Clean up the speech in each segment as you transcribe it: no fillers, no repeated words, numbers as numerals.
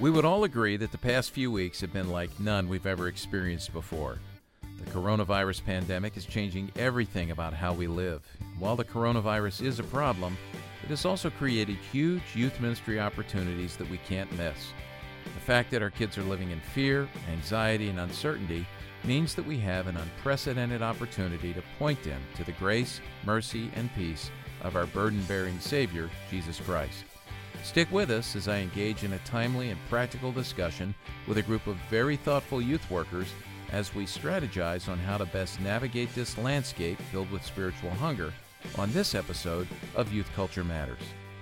We would all agree that the past few weeks have been like none we've ever experienced before. The coronavirus pandemic is changing everything about how we live. While the coronavirus is a problem, it has also created huge youth ministry opportunities that we can't miss. The fact that our kids are living in fear, anxiety, and uncertainty means that we have an unprecedented opportunity to point them to the grace, mercy, and peace of our burden-bearing Savior, Jesus Christ. Stick with us as I engage in a timely and practical discussion with a group of very thoughtful youth workers as we strategize on how to best navigate this landscape filled with spiritual hunger on this episode of Youth Culture Matters.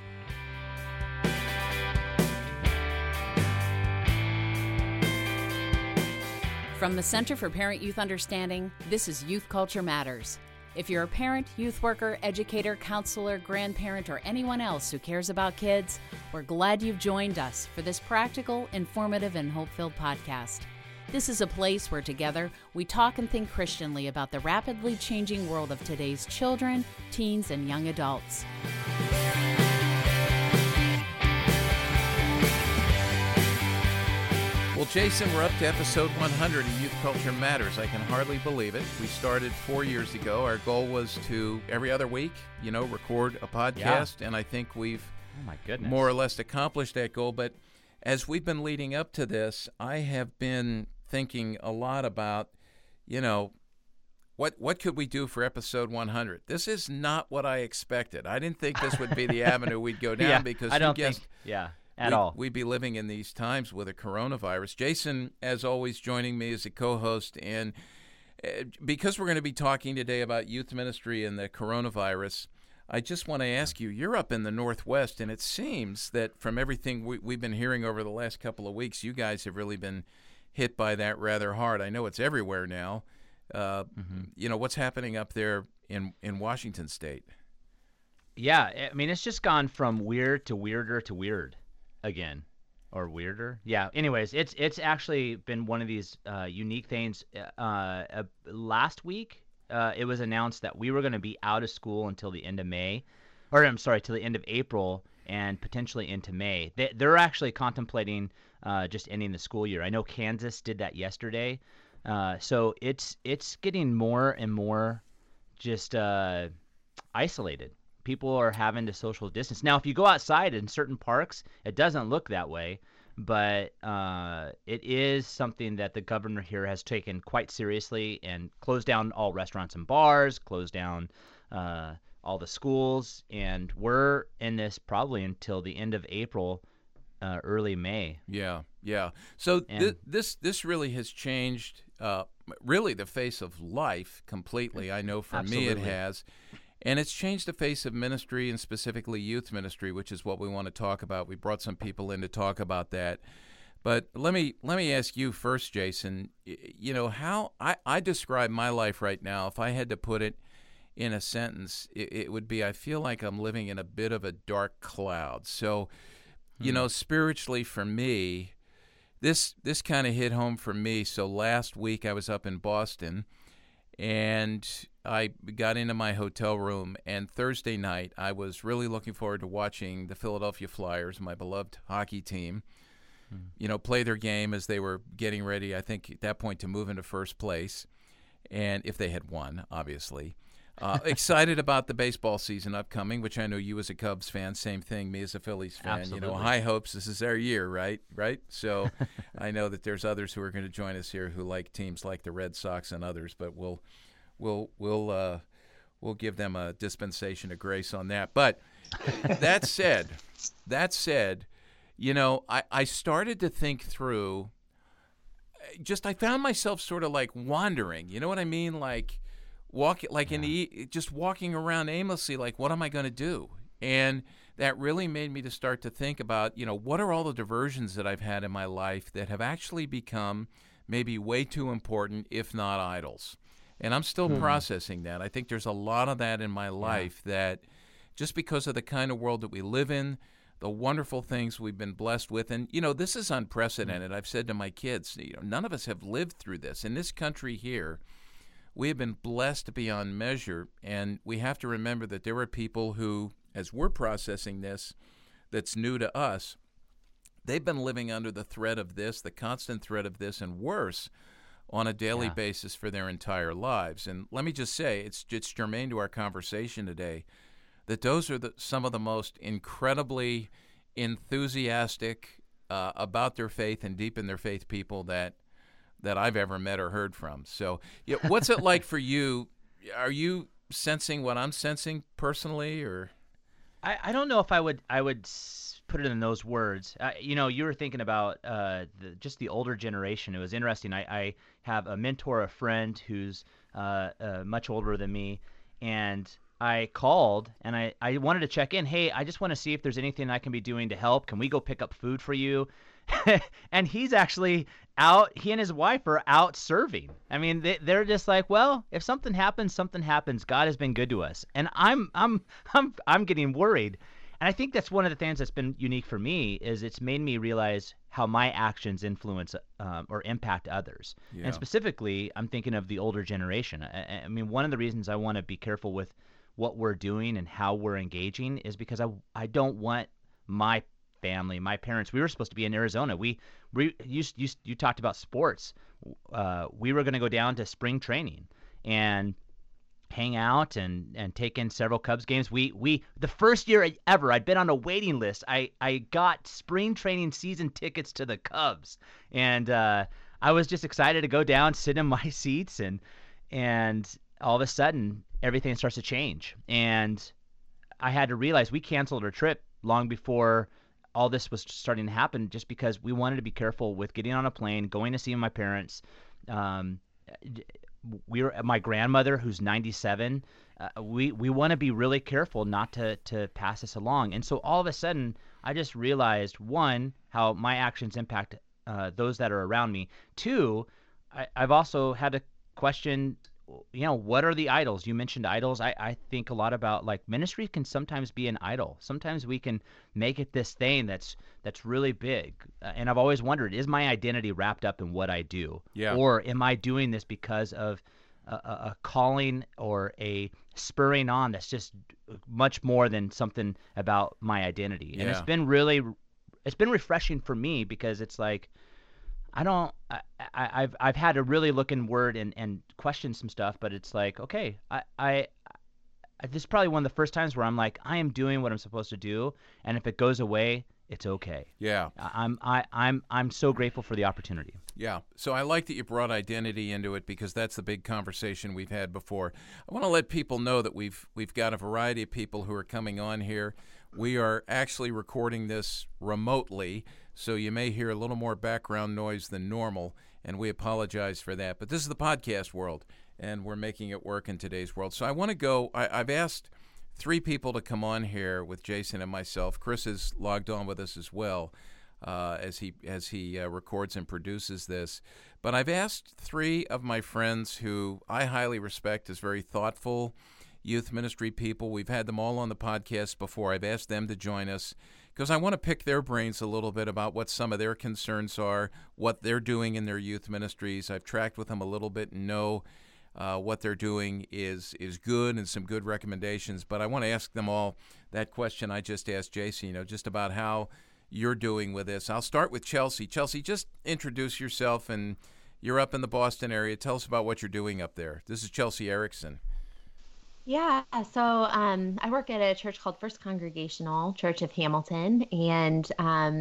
From the Center for Parent-Youth Understanding, this is Youth Culture Matters. If you're a parent, youth worker, educator, counselor, grandparent, or anyone else who cares about kids, we're glad you've joined us for this practical, informative, and hope-filled podcast. This is a place where together we talk and think Christianly about the rapidly changing world of today's children, teens, and young adults. Well, Jason, we're up to episode 100 of Youth Culture Matters. I can hardly believe it. We started 4 years ago. Our goal was to, every other week, record a podcast, and I think we've more or less accomplished that goal. But as we've been leading up to this, I have been thinking a lot about, what could we do for episode 100? This is not what I expected. I didn't think this would be the avenue we'd go down because at all. We'd be living in these times with a coronavirus. Jason, as always, joining me as a co-host. And because we're going to be talking today about youth ministry and the coronavirus, I just want to ask you, you're up in the Northwest, and it seems that from everything we've been hearing over the last couple of weeks, you guys have really been hit by that rather hard. I know it's everywhere now. What's happening up there in Washington State? Yeah, I mean, it's just gone from weird to weirder to weird. Again, or weirder. Yeah. Anyways, it's actually been one of these unique things. Last week, it was announced that we were going to be out of school until the end of till the end of April and potentially into May. They're actually contemplating just ending the school year. I know Kansas did that yesterday. So it's getting more and more just isolated. People are having to social distance. Now, if you go outside in certain parks, it doesn't look that way, but it is something that the governor here has taken quite seriously and closed down all restaurants and bars, closed down all the schools, and we're in this probably until the end of April, early May. Yeah. So this really has changed really the face of life completely. I know for me it has. And it's changed the face of ministry and specifically youth ministry, which is what we want to talk about. We brought some people in to talk about that. But let me ask you first, Jason, how I describe my life right now. If I had to put it in a sentence, it would be I feel like I'm living in a bit of a dark cloud. So, spiritually for me, this kind of hit home for me. So last week I was up in Boston, and I got into my hotel room, and Thursday night I was really looking forward to watching the Philadelphia Flyers, my beloved hockey team, play their game as they were getting ready, I think at that point, to move into first place, and if they had won, obviously. Excited about the baseball season upcoming, which I know you as a Cubs fan, same thing, me as a Phillies fan. Absolutely. High hopes. This is our year, right? So I know that there's others who are going to join us here who like teams like the Red Sox and others, but we'll give them a dispensation of grace on that. But that said, I started to think through. I found myself sort of like wandering. You know what I mean? Like just walking around aimlessly. Like, what am I going to do? And that really made me to start to think about, what are all the diversions that I've had in my life that have actually become maybe way too important, if not idols. And I'm still processing that. I think there's a lot of that in my life that just because of the kind of world that we live in, the wonderful things we've been blessed with. And, this is unprecedented. I've said to my kids, none of us have lived through this. In this country here, we have been blessed beyond measure. And we have to remember that there are people who, as we're processing this, that's new to us, they've been living under the threat of this, the constant threat of this, and worse, on a daily basis for their entire lives. And let me just say, it's germane to our conversation today, that those are some of the most incredibly enthusiastic about their faith and deep in their faith people that I've ever met or heard from. So what's it like for you? Are you sensing what I'm sensing personally, or? I don't know if I would put it in those words. You were thinking about just the older generation. It was interesting. I have a mentor, a friend who's much older than me, and I called and I wanted to check in. Hey, I just want to see if there's anything I can be doing to help. Can we go pick up food for you? And he's actually out. He and his wife are out serving. I mean, they're just like, well, if something happens, something happens. God has been good to us, and I'm getting worried. And I think that's one of the things that's been unique for me is it's made me realize how my actions influence or impact others. Yeah. And specifically, I'm thinking of the older generation. I mean, one of the reasons I want to be careful with what we're doing and how we're engaging is because I don't want my family, my parents. We were supposed to be in Arizona. You talked about sports. We were going to go down to spring training and hang out and take in several Cubs games. We the first year ever, I'd been on a waiting list. I got spring training season tickets to the Cubs, and I was just excited to go down, sit in my seats, and all of a sudden everything starts to change. And I had to realize we canceled our trip long before all this was starting to happen, just because we wanted to be careful with getting on a plane, going to see my parents. My grandmother, who's 97, we want to be really careful not to pass this along. And so all of a sudden, I just realized, one, how my actions impact those that are around me. Two, I've also had to question, what are the idols? You mentioned idols. I think a lot about, like, ministry can sometimes be an idol. Sometimes we can make it this thing that's really big. And I've always wondered, is my identity wrapped up in what I do? Yeah. Or am I doing this because of a calling or a spurring on that's just much more than something about my identity? And it's been refreshing for me, because it's like, I've had to really look inward and question some stuff, but it's like, okay, this is probably one of the first times where I'm like, I am doing what I'm supposed to do, and if it goes away, it's okay. Yeah. I'm so grateful for the opportunity. Yeah. So I like that you brought identity into it, because that's the big conversation we've had before. I want to let people know that we've got a variety of people who are coming on here. We are actually recording this remotely, so you may hear a little more background noise than normal, and we apologize for that. But this is the podcast world, and we're making it work in today's world. So I want to go. I've asked 3 people to come on here with Jason and myself. Chris is logged on with us as well, as he records and produces this. But I've asked 3 of my friends who I highly respect as very thoughtful youth ministry people. We've had them all on the podcast before. I've asked them to join us because I want to pick their brains a little bit about what some of their concerns are, what they're doing in their youth ministries. I've tracked with them a little bit and know what they're doing is good, and some good recommendations. But I want to ask them all that question I just asked Jason, just about how you're doing with this. I'll start with Chelsea. Chelsea, just introduce yourself, and you're up in the Boston area. Tell us about what you're doing up there. This is Chelsea Erickson. Yeah, so I work at a church called First Congregational Church of Hamilton, and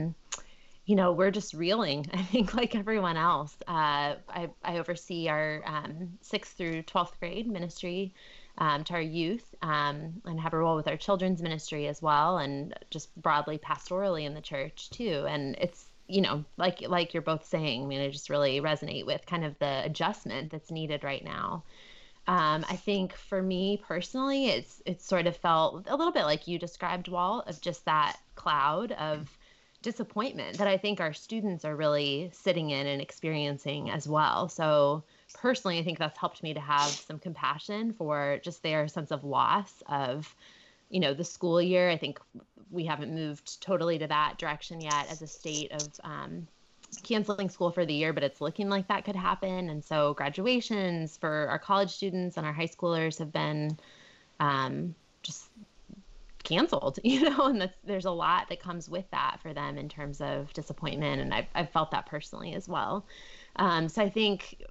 we're just reeling, I think, like everyone else. I oversee our 6th through 12th grade ministry to our youth, and have a role with our children's ministry as well, and just broadly pastorally in the church too. And it's, like you're both saying, I mean, I just really resonate with kind of the adjustment that's needed right now. I think for me personally, it's sort of felt a little bit like you described, Walt, of just that cloud of disappointment that I think our students are really sitting in and experiencing as well. So personally, I think that's helped me to have some compassion for just their sense of loss of, the school year. I think we haven't moved totally to that direction yet as a state of canceling school for the year, but it's looking like that could happen. And so graduations for our college students and our high schoolers have been just canceled, and there's a lot that comes with that for them in terms of disappointment. And I've felt that personally as well. So I think,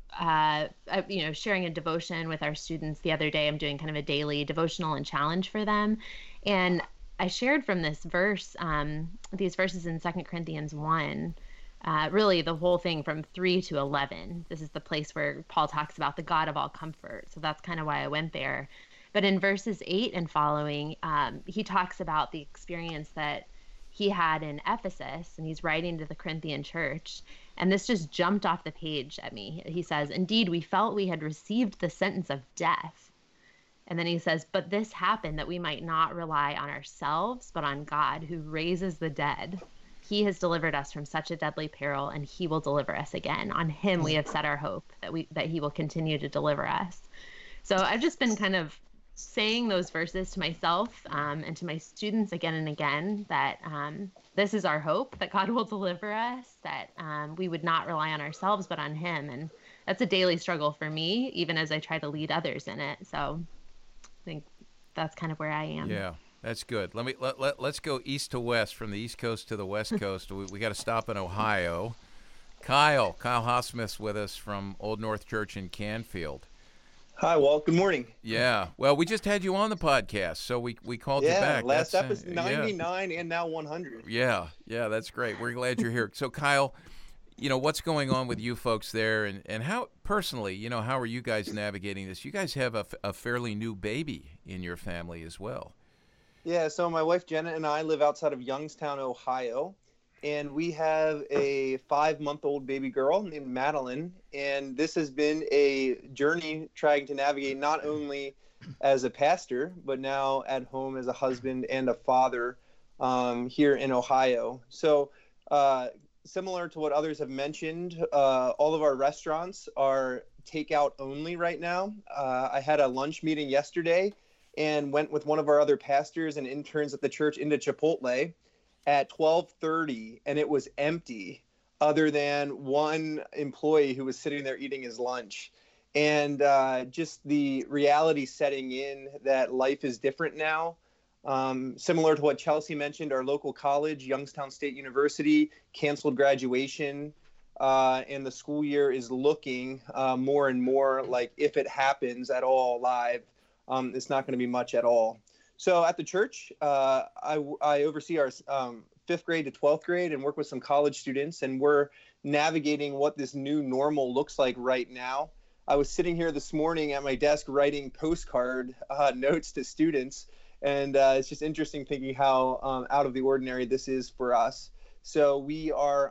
sharing a devotion with our students the other day, I'm doing kind of a daily devotional and challenge for them. And I shared from this verse, these verses in 2 Corinthians 1, really the whole thing from 3 to 11. This is the place where Paul talks about the God of all comfort. So that's kind of why I went there. But in verses 8 and following, he talks about the experience that he had in Ephesus, and he's writing to the Corinthian church. And this just jumped off the page at me. He says, "Indeed, we felt we had received the sentence of death." And then he says, "But this happened that we might not rely on ourselves, but on God, who raises the dead. He has delivered us from such a deadly peril, and he will deliver us again. On him we have set our hope that he will continue to deliver us." So I've just been kind of saying those verses to myself and to my students again and again, that this is our hope, that God will deliver us, that we would not rely on ourselves but on him. And that's a daily struggle for me, even as I try to lead others in it. So I think that's kind of where I am. Yeah, that's good. Let's go east to west, from the East Coast to the West Coast. We got to stop in Ohio. Kyle Hosmith's with us from Old North Church in Canfield. Hi, Walt. Good morning. Yeah. Well, we just had you on the podcast, so we called you back. Yeah, last episode 99 and now 100. Yeah, that's great. We're glad you're here. So, Kyle, what's going on with you folks there, and how, personally, how are you guys navigating this? You guys have a fairly new baby in your family as well. Yeah, so my wife Jenna and I live outside of Youngstown, Ohio. And we have a 5-month-old baby girl named Madeline. And this has been a journey trying to navigate not only as a pastor, but now at home as a husband and a father here in Ohio. So similar to what others have mentioned, all of our restaurants are takeout only right now. I had a lunch meeting yesterday and went with one of our other pastors and interns at the church into Chipotle at 12:30, and it was empty other than one employee who was sitting there eating his lunch. And just the reality setting in that life is different now. Similar to what Chelsea mentioned, our local college, Youngstown State University, canceled graduation, and the school year is looking more and more like, if it happens at all live, it's not going to be much at all. So at the church, I oversee our 5th grade to 12th grade and work with some college students, and we're navigating what this new normal looks like right now. I was sitting here this morning at my desk writing postcard notes to students, and it's just interesting thinking how out of the ordinary this is for us. So we are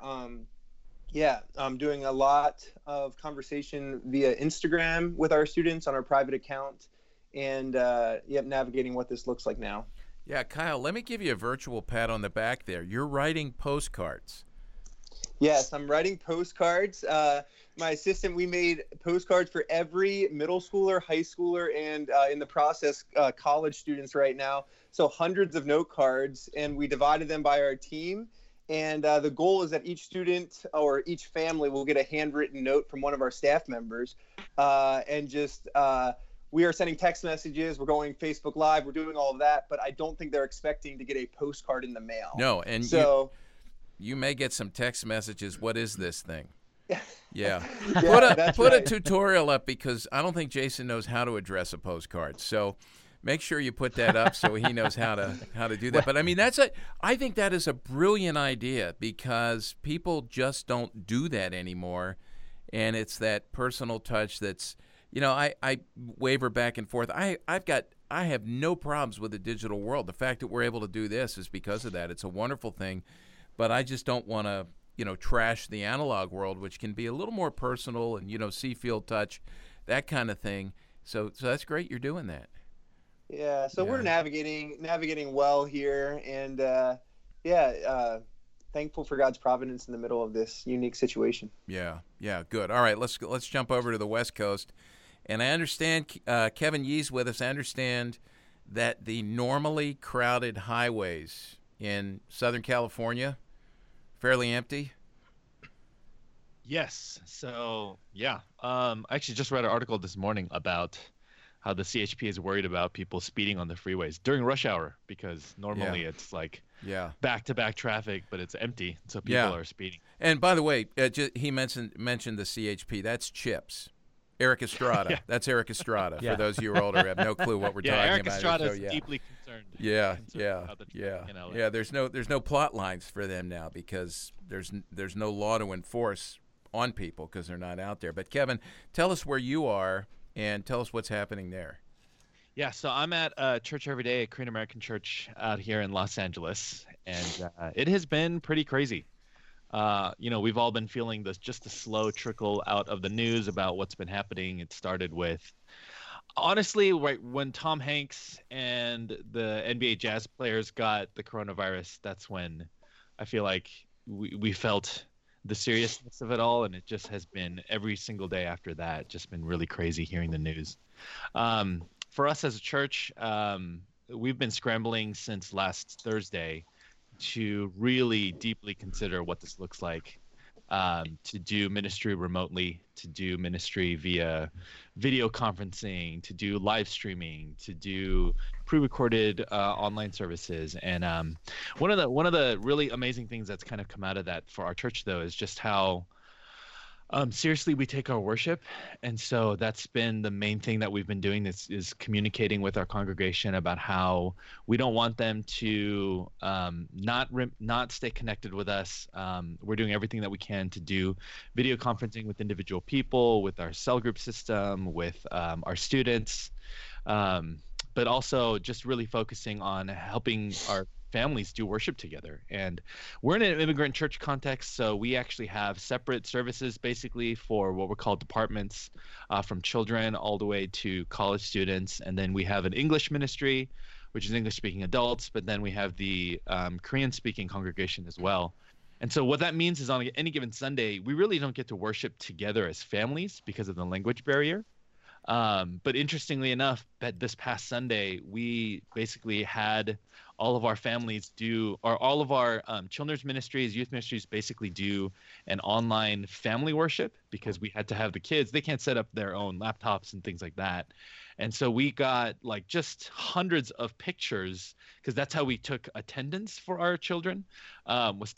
doing a lot of conversation via Instagram with our students on our private account, and navigating what this looks like now. Yeah, Kyle, let me give you a virtual pat on the back there. You're writing postcards. Yes, I'm writing postcards. My assistant, we made postcards for every middle schooler, high schooler, and in the process, college students right now. So hundreds of note cards, and we divided them by our team. And the goal is that each student or each family will get a handwritten note from one of our staff members, and just we are sending text messages. We're going Facebook Live. We're doing all of that, but I don't think they're expecting to get a postcard in the mail. No, and so you may get some text messages. What is this thing? Yeah. Put a tutorial up, because I don't think Jason knows how to address a postcard. So make sure you put that up so he knows how to do that. But I mean, I think that is a brilliant idea, because people just don't do that anymore, and it's that personal touch that's. I waver back and forth. I have no problems with the digital world. The fact that we're able to do this is because of that. It's a wonderful thing, but I just don't want to, trash the analog world, which can be a little more personal and, see, feel, touch, that kind of thing. So that's great you're doing that. Yeah. So we're navigating well here, and thankful for God's providence in the middle of this unique situation. Yeah, good. All right, let's jump over to the West Coast. And I understand Kevin Yee's with us. I understand that the normally crowded highways in Southern California fairly empty. Yes. So, yeah. I actually just read an article this morning about how the CHP is worried about people speeding on the freeways during rush hour, because normally it's like back-to-back traffic, but it's empty, so people are speeding. And by the way, he mentioned the CHP. That's CHIPS. Eric Estrada. That's Eric Estrada. For those of you who are older, have no clue what we're talking Eric about. Estrada is deeply concerned. There's no plot lines for them now because there's no law to enforce on people because they're not out there. But Kevin, tell us where you are and tell us what's happening there. Yeah, so I'm at Church Every Day, a Korean American church out here in Los Angeles, and it has been pretty crazy. We've all been feeling just the slow trickle out of the news about what's been happening. It started with, honestly, right when Tom Hanks and the NBA Jazz players got the coronavirus, that's when I feel like we felt the seriousness of it all, and it just has been every single day after that, just been really crazy hearing the news. For us as a church, we've been scrambling since last Thursday to really deeply consider what this looks like, to do ministry remotely, to do ministry via video conferencing, to do live streaming, to do pre-recorded online services. And one of the really amazing things that's kind of come out of that for our church, though, is just how seriously we take our worship. And so that's been the main thing that we've been doing, is communicating with our congregation about how we don't want them to not stay connected with us. We're doing everything that we can to do video conferencing with individual people, with our cell group system, with our students, but also just really focusing on helping our families do worship together. And we're in an immigrant church context, so we actually have separate services basically for what we're called departments, from children all the way to college students. And then we have an English ministry, which is English-speaking adults, but then we have the Korean-speaking congregation as well. And so what that means is on any given Sunday, we really don't get to worship together as families because of the language barrier. But interestingly enough, this past Sunday, we basically had all of our families all of our children's ministries, youth ministries basically do an online family worship, because we had to have the kids. They can't set up their own laptops and things like that. And so we got like just hundreds of pictures, because that's how we took attendance for our children, was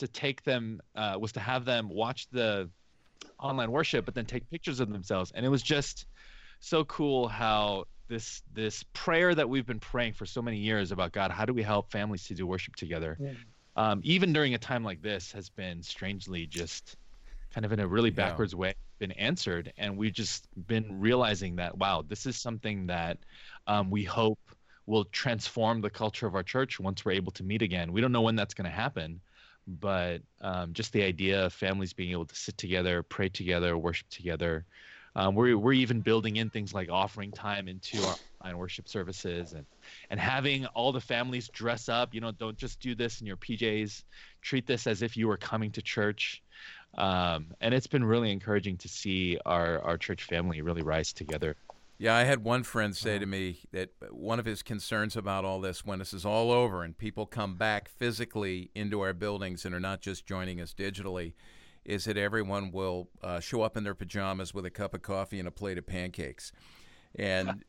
to have them watch the online worship, but then take pictures of themselves. And it was just so cool how this prayer that we've been praying for so many years about, God, how do we help families to do worship together? Yeah. Even during a time like this, has been strangely just kind of in a really backwards way been answered. And we've just been realizing that, wow, this is something that we hope will transform the culture of our church once we're able to meet again. We don't know when that's going to happen, but just the idea of families being able to sit together, pray together, worship together. We're even building in things like offering time into our online worship services, and having all the families dress up. Don't just do this in your PJs. Treat this as if you were coming to church. And it's been really encouraging to see our church family really rise together. Yeah, I had one friend say to me that one of his concerns about all this, when this is all over and people come back physically into our buildings and are not just joining us digitally, is that everyone will show up in their pajamas with a cup of coffee and a plate of pancakes. And,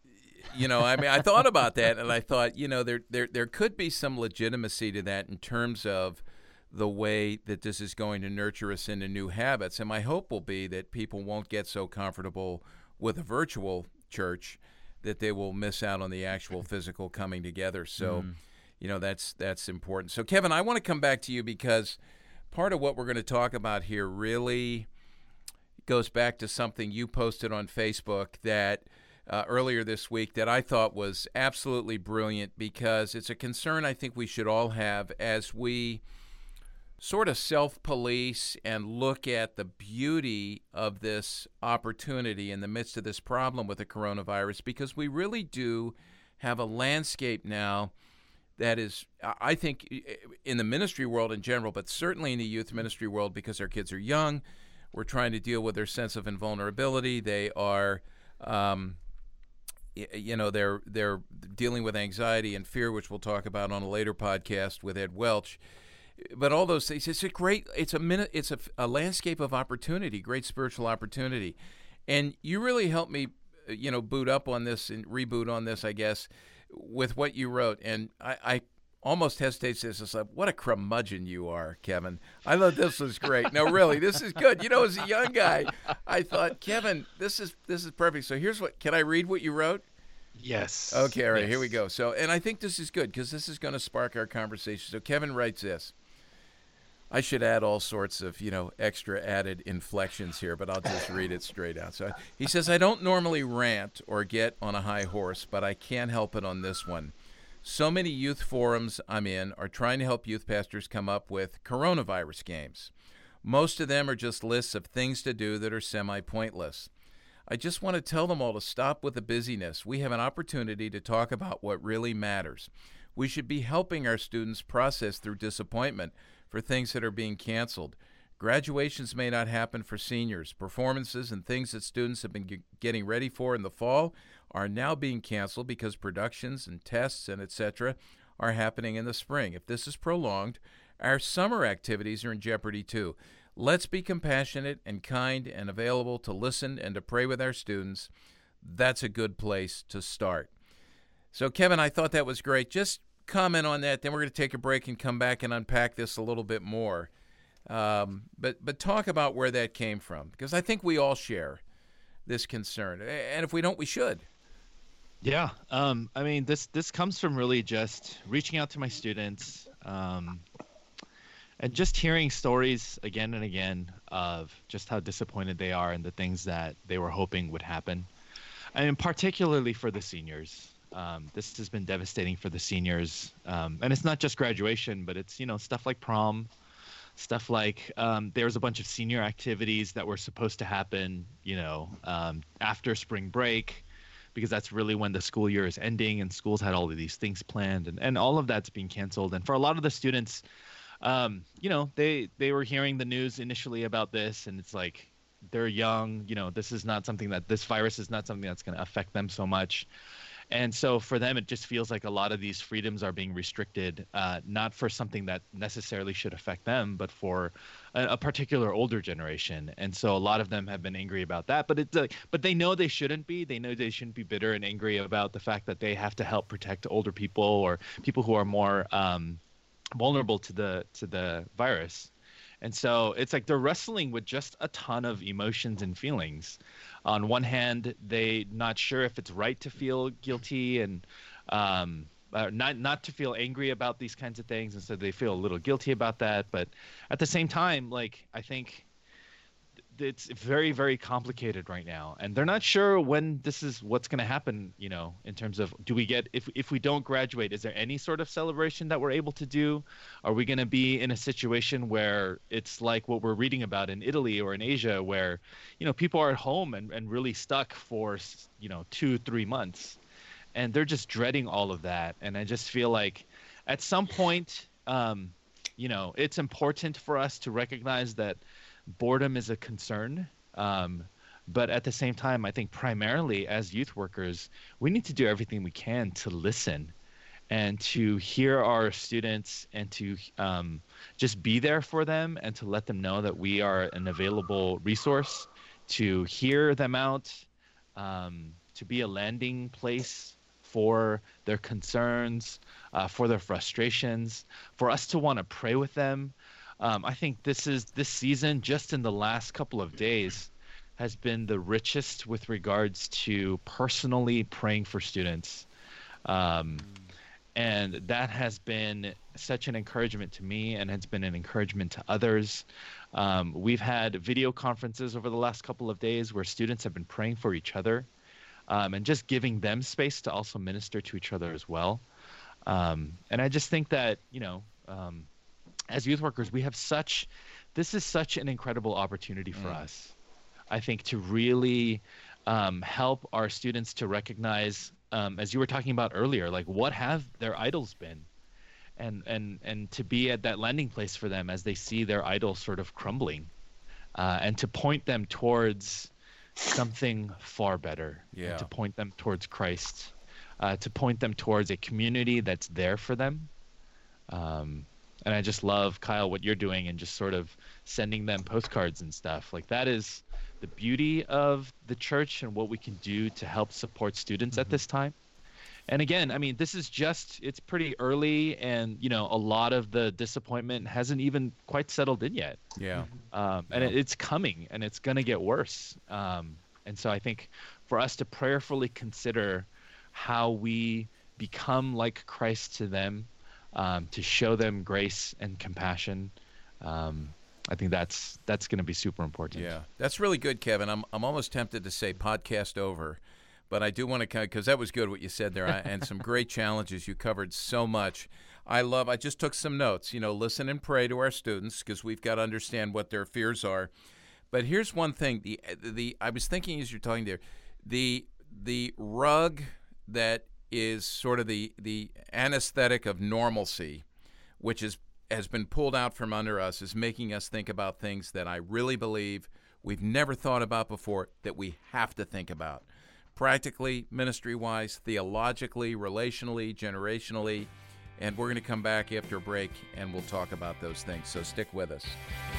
I thought about that, and I thought, there could be some legitimacy to that in terms of the way that this is going to nurture us into new habits. And my hope will be that people won't get so comfortable with a virtual church that they will miss out on the actual physical coming together. So, that's important. So, Kevin, I want to come back to you, because part of what we're going to talk about here really goes back to something you posted on Facebook that earlier this week that I thought was absolutely brilliant, because it's a concern I think we should all have as we sort of self-police and look at the beauty of this opportunity in the midst of this problem with the coronavirus, because we really do have a landscape now that is, I think, in the ministry world in general, but certainly in the youth ministry world, because our kids are young, we're trying to deal with their sense of invulnerability. They are, they're dealing with anxiety and fear, which we'll talk about on a later podcast with Ed Welch. But all those things, it's a landscape of opportunity, great spiritual opportunity. And you really helped me boot up on this and reboot on this, I guess, with what you wrote. And I almost hesitate to say, like, what a curmudgeon you are, Kevin. I thought this was great. No, really, this is good. As a young guy, I thought, Kevin, this is perfect. So can I read what you wrote? Yes. Okay, all right, yes. Here we go. So, and I think this is good because this is going to spark our conversation. So Kevin writes this. I should add all sorts of, extra added inflections here, but I'll just read it straight out. So he says, I don't normally rant or get on a high horse, but I can't help it on this one. So many youth forums I'm in are trying to help youth pastors come up with coronavirus games. Most of them are just lists of things to do that are semi-pointless. I just want to tell them all to stop with the busyness. We have an opportunity to talk about what really matters. We should be helping our students process through disappointment for things that are being canceled. Graduations may not happen for seniors. Performances and things that students have been getting ready for in the fall are now being canceled because productions and tests and etc. are happening in the spring. If this is prolonged, our summer activities are in jeopardy too. Let's be compassionate and kind and available to listen and to pray with our students. That's a good place to start. So, Kevin, I thought that was great. Just comment on that, then we're going to take a break and come back and unpack this a little bit more. But talk about where that came from, because I think we all share this concern, and if we don't, we should. Yeah, I mean, this comes from really just reaching out to my students, and just hearing stories again and again of just how disappointed they are and the things that they were hoping would happen. I mean, particularly for the seniors. This has been devastating for the seniors, and it's not just graduation, but it's stuff like prom, stuff like there was a bunch of senior activities that were supposed to happen after spring break, because that's really when the school year is ending and schools had all of these things planned, and all of that's being canceled. And for a lot of the students, they were hearing the news initially about this, and it's like they're young, this is not something this virus is not something that's going to affect them so much. And so for them, it just feels like a lot of these freedoms are being restricted, not for something that necessarily should affect them, but for a particular older generation. And so a lot of them have been angry about that. But they know they shouldn't be. They know they shouldn't be bitter and angry about the fact that they have to help protect older people or people who are more vulnerable to the virus. And so it's like they're wrestling with just a ton of emotions and feelings. On one hand, they're not sure if it's right to feel guilty and not to feel angry about these kinds of things. And so they feel a little guilty about that. But at the same time, I think it's very, very complicated right now. And they're not sure when this is what's going to happen, in terms of if we don't graduate, is there any sort of celebration that we're able to do? Are we going to be in a situation where it's like what we're reading about in Italy or in Asia, where, people are at home and really stuck for, 2-3 months, and they're just dreading all of that. And I just feel like at some point, it's important for us to recognize that boredom is a concern, but at the same time, I think primarily as youth workers, we need to do everything we can to listen and to hear our students and to just be there for them and to let them know that we are an available resource, to hear them out, to be a landing place for their concerns, for their frustrations, for us to want to pray with them. I think this season, just in the last couple of days, has been the richest with regards to personally praying for students. And that has been such an encouragement to me and has been an encouragement to others. We've had video conferences over the last couple of days where students have been praying for each other, and just giving them space to also minister to each other as well. And I just think that, as youth workers, this is such an incredible opportunity for us, I think, to really help our students to recognize, as you were talking about earlier, like what have their idols been, and to be at that landing place for them as they see their idols sort of crumbling, and to point them towards something far better, and to point them towards Christ, to point them towards a community that's there for them. And I just love, Kyle, what you're doing and just sort of sending them postcards and stuff. Like, that is the beauty of the church and what we can do to help support students at this time. And again, I mean, this is it's pretty early, and, you know, a lot of the disappointment hasn't even quite settled in yet. Yeah. And it's coming, and it's going to get worse. And so I think for us to prayerfully consider how we become like Christ to them, to show them grace and compassion, I think that's going to be super important. Yeah, that's really good, Kevin. I'm almost tempted to say podcast over, but I do want to, because that was good what you said there, and some great challenges. You covered so much. I just took some notes. You know, listen and pray to our students, because we've got to understand what their fears are. But here's one thing: I was thinking as you're talking there, the rug that is sort of the anesthetic of normalcy, which has been pulled out from under us, is making us think about things that I really believe we've never thought about before, that we have to think about. Practically, ministry-wise, theologically, relationally, generationally, and we're going to come back after a break and we'll talk about those things, so stick with us.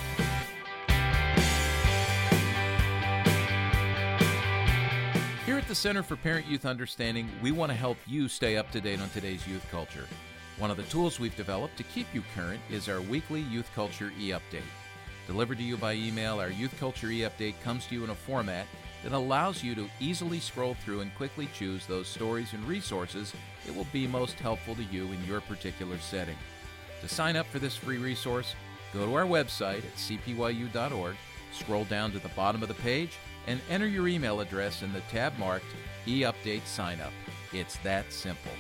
Here at the Center for Parent-Youth Understanding, we want to help you stay up to date on today's youth culture. One of the tools we've developed to keep you current is our weekly Youth Culture e-update. Delivered to you by email, our Youth Culture e-update comes to you in a format that allows you to easily scroll through and quickly choose those stories and resources that will be most helpful to you in your particular setting. To sign up for this free resource, go to our website at cpyu.org, scroll down to the bottom of the page, and enter your email address in the tab marked e-update sign up. It's that simple.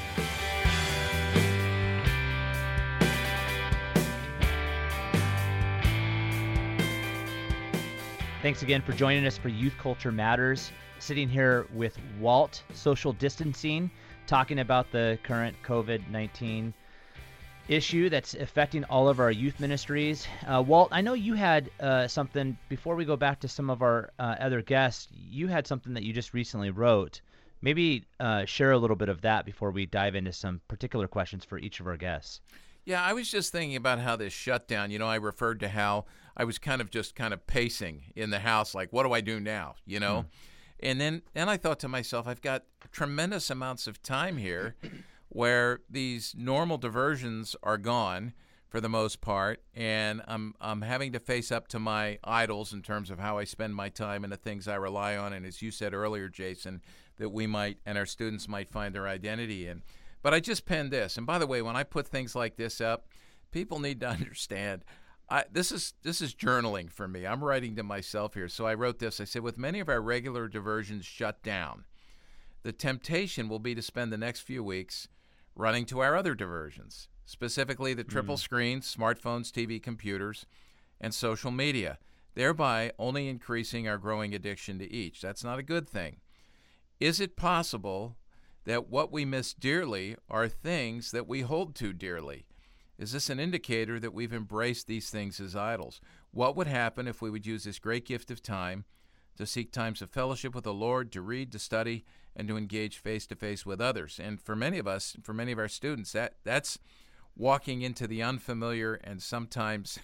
Thanks again for joining us for Youth Culture Matters. Sitting here with Walt, social distancing, talking about the current COVID-19 issue that's affecting all of our youth ministries. Walt, I know you had something, before we go back to some of our other guests, you had something that you just recently wrote. Maybe share a little bit of that before we dive into some particular questions for each of our guests. Yeah, I was just thinking about how this shutdown, you know, I referred to how I was kind of pacing in the house, like, what do I do now, you know? And then I thought to myself, I've got tremendous amounts of time here where these normal diversions are gone for the most part, and I'm having to face up to my idols in terms of how I spend my time and the things I rely on, and as you said earlier, Jason, that we might and our students might find their identity in. But I just penned this, and by the way, when I put things like this up, people need to understand, this is journaling for me. I'm writing to myself here. So I wrote this. I said, with many of our regular diversions shut down, the temptation will be to spend the next few weeks running to our other diversions, specifically the triple screens, smartphones, TV, computers, and social media, thereby only increasing our growing addiction to each. That's not a good thing. Is it possible that what we miss dearly are things that we hold to dearly? Is this an indicator that we've embraced these things as idols? What would happen if we would use this great gift of time to seek times of fellowship with the Lord, to read, to study, and to engage face-to-face with others? And for many of us, for many of our students, that's walking into the unfamiliar and sometimes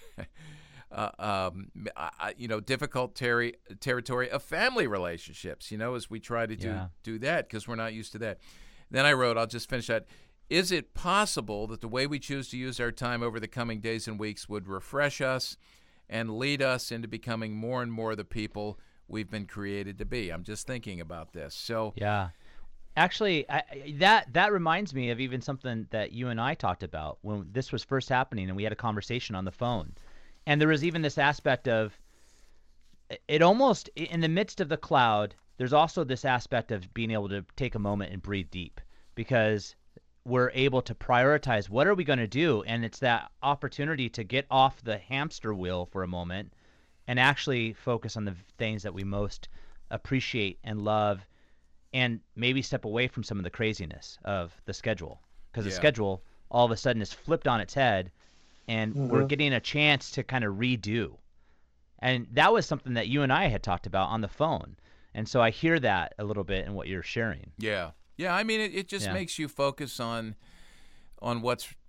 difficult territory of family relationships, as we try to do that, because we're not used to that. Then I wrote, I'll just finish that. Is it possible that the way we choose to use our time over the coming days and weeks would refresh us and lead us into becoming more and more the people we've been created to be? I'm just thinking about this. So yeah. Actually, that reminds me of even something that you and I talked about when this was first happening, and we had a conversation on the phone. And there was even this aspect of it almost in the midst of the cloud, there's also this aspect of being able to take a moment and breathe deep, because we're able to prioritize what are we going to do. And it's that opportunity to get off the hamster wheel for a moment and actually focus on the things that we most appreciate and love, and maybe step away from some of the craziness of the schedule, because the schedule all of a sudden is flipped on its head, and we're getting a chance to kind of redo. And that was something that you and I had talked about on the phone. And so I hear that a little bit in what you're sharing. Yeah. Yeah, I mean, it just makes you focus on what's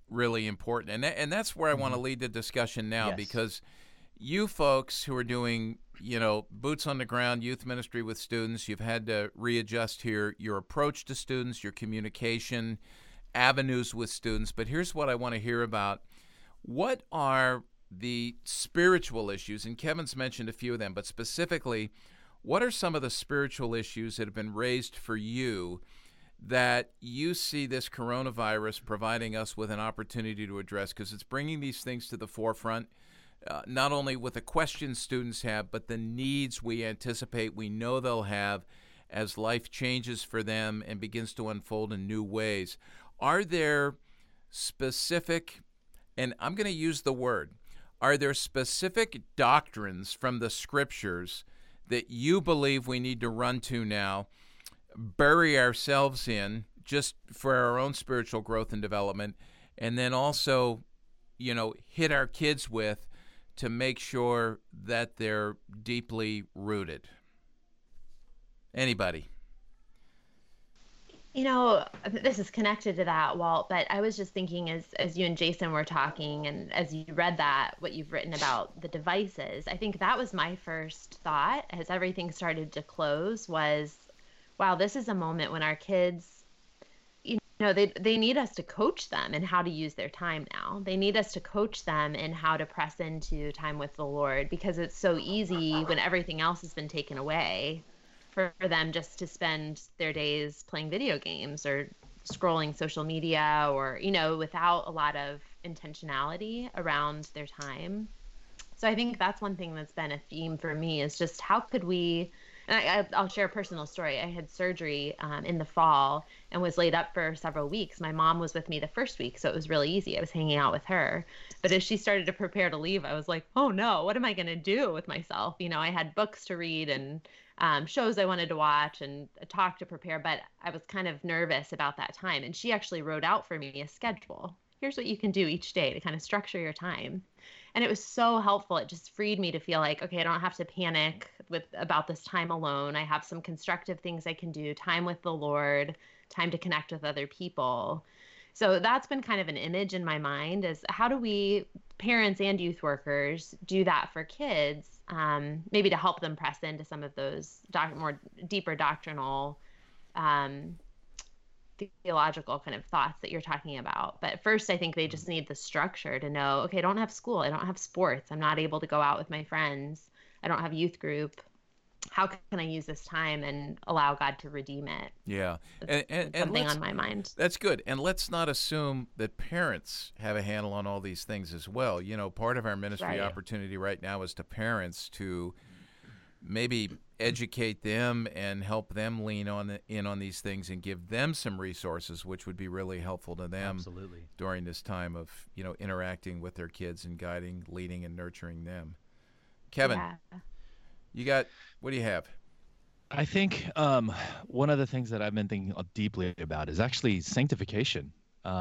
really important. And that's where I want to lead the discussion now, Yes. because you folks who are doing, boots on the ground youth ministry with students, you've had to readjust here your approach to students, your communication avenues with students. But here's what I want to hear about. What are the spiritual issues? And Kevin's mentioned a few of them, but specifically, what are some of the spiritual issues that have been raised for you that you see this coronavirus providing us with an opportunity to address? Because it's bringing these things to the forefront, not only with the questions students have, but the needs we anticipate we know they'll have as life changes for them and begins to unfold in new ways. Are there specific, and I'm going to use the word, are there specific doctrines from the scriptures that you believe we need to run to now, bury ourselves in just for our own spiritual growth and development, and then also, hit our kids with to make sure that they're deeply rooted? Anybody? This is connected to that, Walt, but I was just thinking as you and Jason were talking, and as you read that, what you've written about the devices, I think that was my first thought as everything started to close was, wow, this is a moment when our kids, they need us to coach them in how to use their time now. They need us to coach them in how to press into time with the Lord, because it's so easy when everything else has been taken away for them just to spend their days playing video games or scrolling social media or, without a lot of intentionality around their time. So I think that's one thing that's been a theme for me is just how could we, and I'll share a personal story. I had surgery in the fall and was laid up for several weeks. My mom was with me the first week, so it was really easy. I was hanging out with her. But as she started to prepare to leave, I was like, oh no, what am I going to do with myself? I had books to read and shows I wanted to watch and a talk to prepare, but I was kind of nervous about that time. And she actually wrote out for me a schedule. Here's what you can do each day to kind of structure your time. And it was so helpful. It just freed me to feel like, okay, I don't have to panic about this time alone. I have some constructive things I can do, time with the Lord, time to connect with other people. So that's been kind of an image in my mind is how do we, parents and youth workers, do that for kids, maybe to help them press into some of those more deeper doctrinal, theological kind of thoughts that you're talking about. But first, I think they just need the structure to know, okay, I don't have school, I don't have sports, I'm not able to go out with my friends, I don't have youth group. How can I use this time and allow God to redeem it? Yeah. And something on my mind. That's good. And let's not assume that parents have a handle on all these things as well. Part of our ministry opportunity right now is to parents to maybe educate them and help them lean in on these things and give them some resources, which would be really helpful to them. Absolutely. During this time of, interacting with their kids and guiding, leading, and nurturing them. Kevin. Yeah. What do you have? I think one of the things that I've been thinking deeply about is actually sanctification.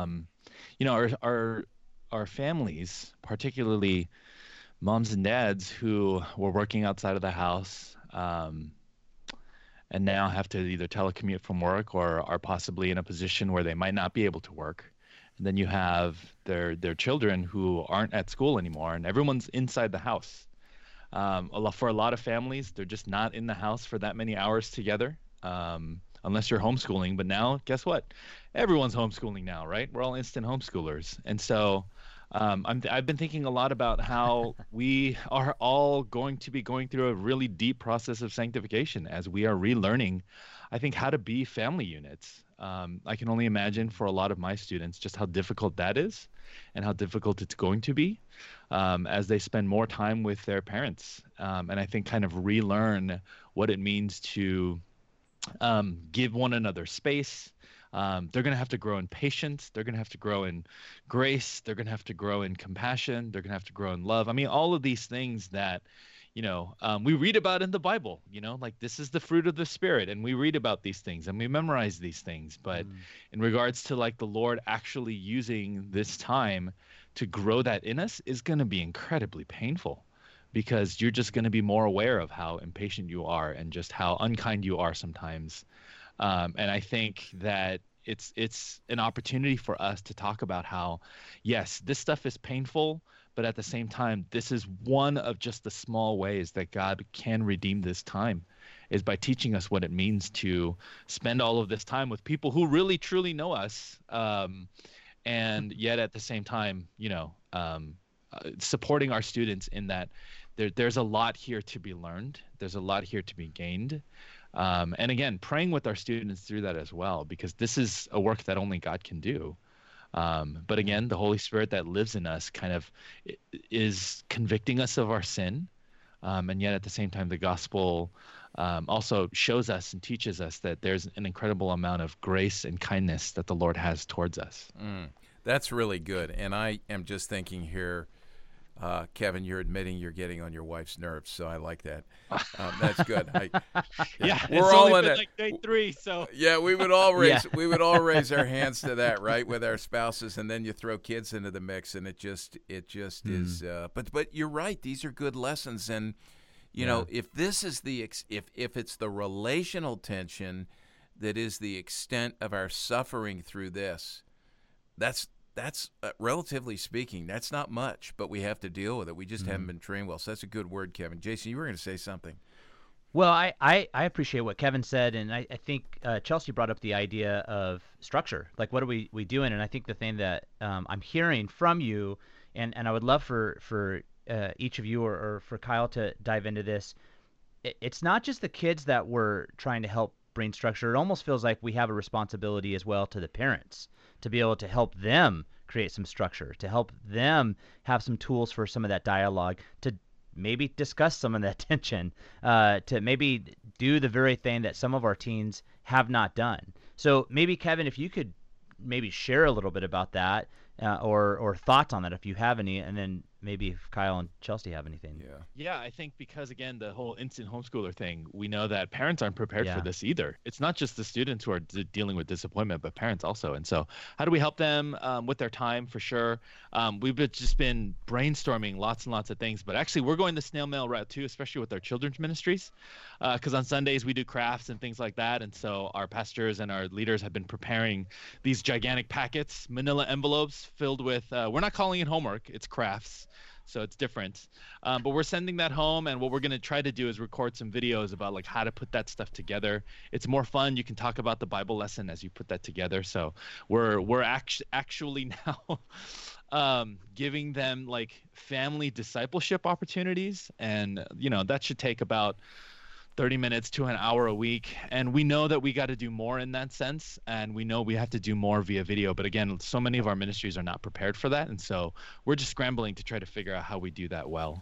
Our families, particularly moms and dads who were working outside of the house and now have to either telecommute from work or are possibly in a position where they might not be able to work. And then you have their children who aren't at school anymore, and everyone's inside the house. For a lot of families, they're just not in the house for that many hours together, unless you're homeschooling. But now, guess what? Everyone's homeschooling now, right? We're all instant homeschoolers. And so I've been thinking a lot about how we are all going to be going through a really deep process of sanctification as we are relearning, I think, how to be family units. I can only imagine for a lot of my students just how difficult that is and how difficult it's going to be as they spend more time with their parents. And I think kind of relearn what it means to give one another space. They're going to have to grow in patience. They're going to have to grow in grace. They're going to have to grow in compassion. They're going to have to grow in love. I mean, all of these things that, we read about in the Bible, like this is the fruit of the Spirit. And we read about these things and we memorize these things. But in regards to like the Lord actually using this time to grow that in us is going to be incredibly painful, because you're just going to be more aware of how impatient you are and just how unkind you are sometimes. And I think that it's an opportunity for us to talk about how, yes, this stuff is painful, but at the same time, this is one of just the small ways that God can redeem this time, is by teaching us what it means to spend all of this time with people who really truly know us, and yet at the same time, supporting our students in that there's a lot here to be learned. There's a lot here to be gained. And again, praying with our students through that as well, because this is a work that only God can do. But again, the Holy Spirit that lives in us kind of is convicting us of our sin. And yet at the same time, the gospel also shows us and teaches us that there's an incredible amount of grace and kindness that the Lord has towards us. That's really good. And I am just thinking here, Kevin, you're admitting you're getting on your wife's nerves, so I like that. That's good. We're all in it. Like day 3, so yeah, we would all raise our hands to that, right, with our spouses, and then you throw kids into the mix, and it just is. But you're right; these are good lessons, and you know, if this is if it's the relational tension that is the extent of our suffering through this, that's relatively speaking, that's not much, but we have to deal with it. We just haven't been trained well. So that's a good word, Kevin. Jason, you were going to say something. Well, I appreciate what Kevin said, and I think Chelsea brought up the idea of structure. Like, what are we doing? And I think the thing that I'm hearing from you, and I would love for each of you or for Kyle to dive into this, it's not just the kids that we're trying to help bring structure. It almost feels like we have a responsibility as well to the parents, to be able to help them create some structure, to help them have some tools for some of that dialogue, to maybe discuss some of that tension, to maybe do the very thing that some of our teens have not done. So maybe, Kevin, if you could maybe share a little bit about that, or thoughts on that if you have any, and then maybe if Kyle and Chelsea have anything. Yeah, I think because, again, the whole instant homeschooler thing, we know that parents aren't prepared for this either. It's not just the students who are dealing with disappointment, but parents also. And so how do we help them with their time? For sure. We've just been brainstorming lots and lots of things, but actually we're going the snail mail route too, especially with our children's ministries, because on Sundays we do crafts and things like that. And so our pastors and our leaders have been preparing these gigantic packets, manila envelopes filled with, we're not calling it homework, it's crafts. So it's different. But we're sending that home, and what we're going to try to do is record some videos about like how to put that stuff together. It's more fun. You can talk about the Bible lesson as you put that together. So we're actually now giving them like family discipleship opportunities, and that should take about 30 minutes to an hour a week. And we know that we got to do more in that sense. And we know we have to do more via video. But again, so many of our ministries are not prepared for that. And so we're just scrambling to try to figure out how we do that well.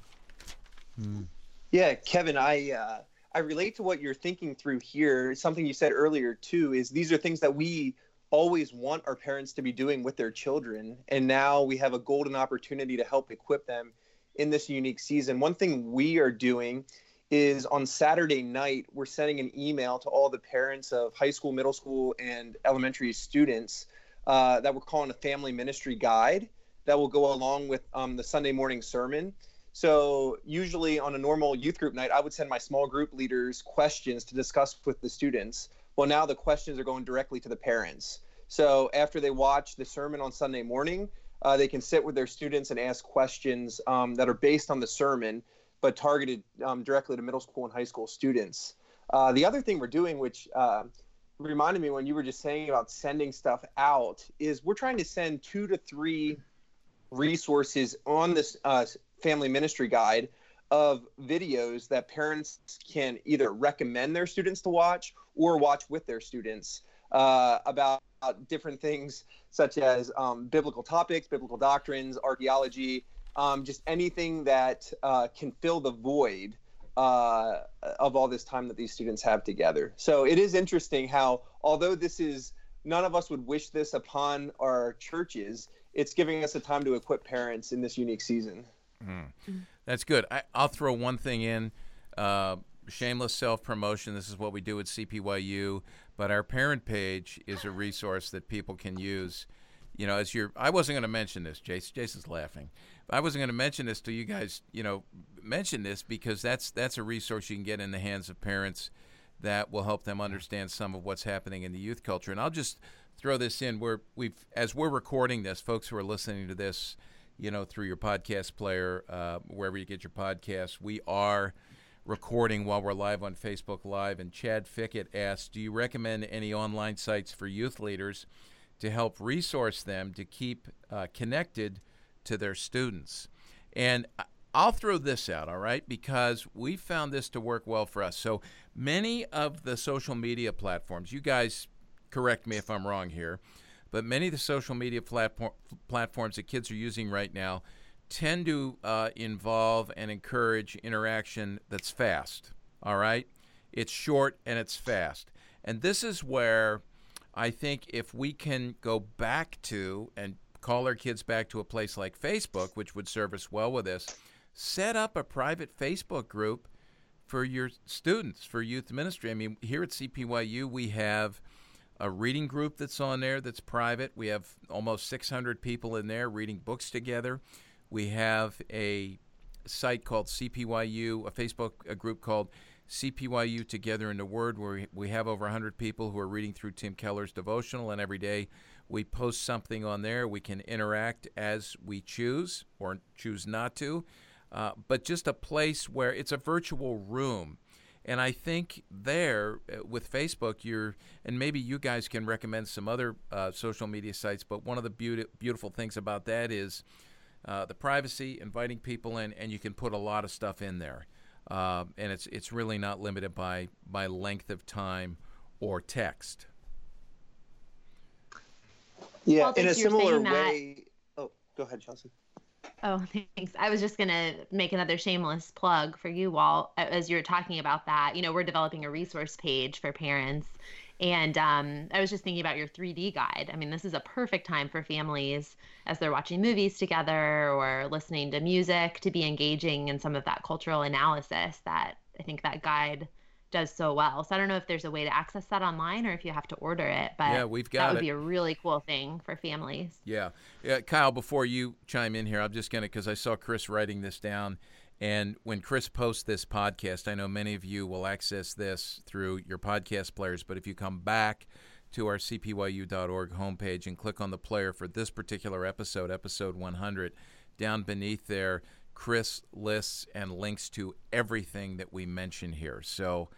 Yeah, Kevin, I relate to what you're thinking through here. Something you said earlier, too, is these are things that we always want our parents to be doing with their children. And now we have a golden opportunity to help equip them in this unique season. One thing we are doing is on Saturday night, we're sending an email to all the parents of high school, middle school, and elementary students that we're calling a family ministry guide that will go along with the Sunday morning sermon. So usually on a normal youth group night, I would send my small group leaders questions to discuss with the students. Well, now the questions are going directly to the parents. So after they watch the sermon on Sunday morning, they can sit with their students and ask questions that are based on the sermon, but targeted directly to middle school and high school students. The other thing we're doing, which reminded me when you were just saying about sending stuff out, is we're trying to send 2 to 3 resources on this family ministry guide of videos that parents can either recommend their students to watch or watch with their students about different things such as biblical topics, biblical doctrines, archaeology, just anything that can fill the void of all this time that these students have together. So it is interesting how, although none of us would wish this upon our churches, it's giving us a time to equip parents in this unique season. That's good. I'll throw one thing in, shameless self-promotion. This is what we do at CPYU, but our parent page is a resource that people can use. I wasn't going to mention this. Jason's laughing. I wasn't going to mention this till you guys, mention this, because that's a resource you can get in the hands of parents that will help them understand some of what's happening in the youth culture. And I'll just throw this in. As we're recording this, folks who are listening to this, through your podcast player, wherever you get your podcasts, we are recording while we're live on Facebook Live. And Chad Fickett asks, do you recommend any online sites for youth leaders to help resource them to keep connected to their students? And I'll throw this out, all right, because we found this to work well for us. So many of the social media platforms, you guys correct me if I'm wrong here, but many of the social media platforms that kids are using right now tend to involve and encourage interaction that's fast, all right? It's short and it's fast. And this is where I think if we can go back to and call our kids back to a place like Facebook, which would serve us well with this, set up a private Facebook group for your students, for youth ministry. I mean, here at CPYU, we have a reading group that's on there that's private. We have almost 600 people in there reading books together. We have a site called CPYU, a Facebook group called CPYU Together in the Word, where we have over 100 people who are reading through Tim Keller's devotional, and every day we post something on there. We can interact as we choose or choose not to, but just a place where it's a virtual room. And I think there with Facebook, and maybe you guys can recommend some other social media sites, but one of the beautiful things about that is the privacy, inviting people in, and you can put a lot of stuff in there. And it's really not limited by length of time or text. Yeah, well, in a similar way. Oh, go ahead, Chelsea. Oh, thanks. I was just going to make another shameless plug for you, Walt, as you're talking about that. We're developing a resource page for parents. And I was just thinking about your 3D guide. I mean, this is a perfect time for families as they're watching movies together or listening to music to be engaging in some of that cultural analysis that I think that guide does so well. So I don't know if there's a way to access that online or if you have to order it, but yeah, we've got that would be a really cool thing for families. Yeah. Kyle, before you chime in here, I'm just going to, because I saw Chris writing this down, and when Chris posts this podcast, I know many of you will access this through your podcast players, but if you come back to our cpyu.org homepage and click on the player for this particular episode 100, down beneath there, Chris lists and links to everything that we mention here. So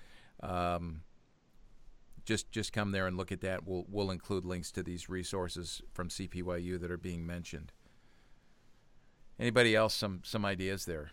just come there and look at that. We'll include links to these resources from CPYU that are being mentioned. Anybody else some ideas there?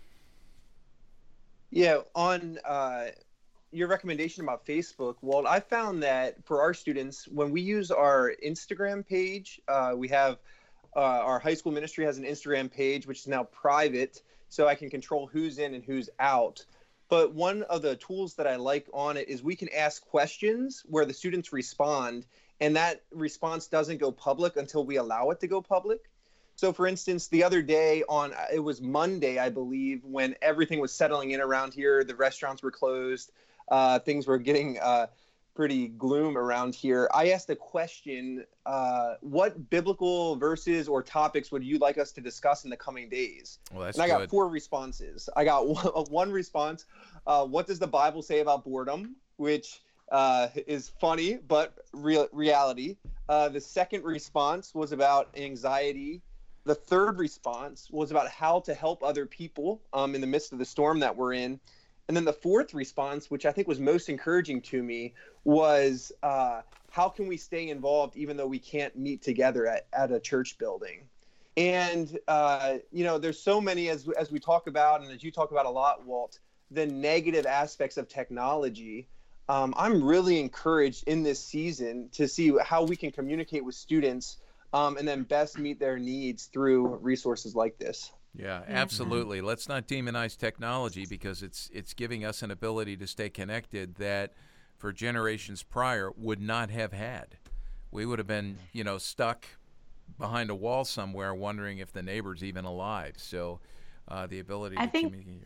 Yeah, on your recommendation about Facebook, Walt, I found that for our students, when we use our Instagram page, we have our high school ministry has an Instagram page, which is now private, so I can control who's in and who's out. But one of the tools that I like on it is we can ask questions where the students respond, and that response doesn't go public until we allow it to go public. So, for instance, the other day it was Monday, I believe, when everything was settling in around here, the restaurants were closed, things were getting pretty gloom around here. I asked a question, what biblical verses or topics would you like us to discuss in the coming days? Well, that's and I good. got 4 responses. I got one response, what does the Bible say about boredom, which is funny, but reality. The second response was about anxiety. The third response was about how to help other people in the midst of the storm that we're in. And then the fourth response, which I think was most encouraging to me, was how can we stay involved even though we can't meet together at a church building? And, there's so many, as we talk about, and as you talk about a lot, Walt, the negative aspects of technology. I'm really encouraged in this season to see how we can communicate with students and then best meet their needs through resources like this. Yeah, absolutely. Let's not demonize technology because it's giving us an ability to stay connected that for generations prior would not have had. We would have been, stuck behind a wall somewhere wondering if the neighbor's even alive. So the ability to communicate.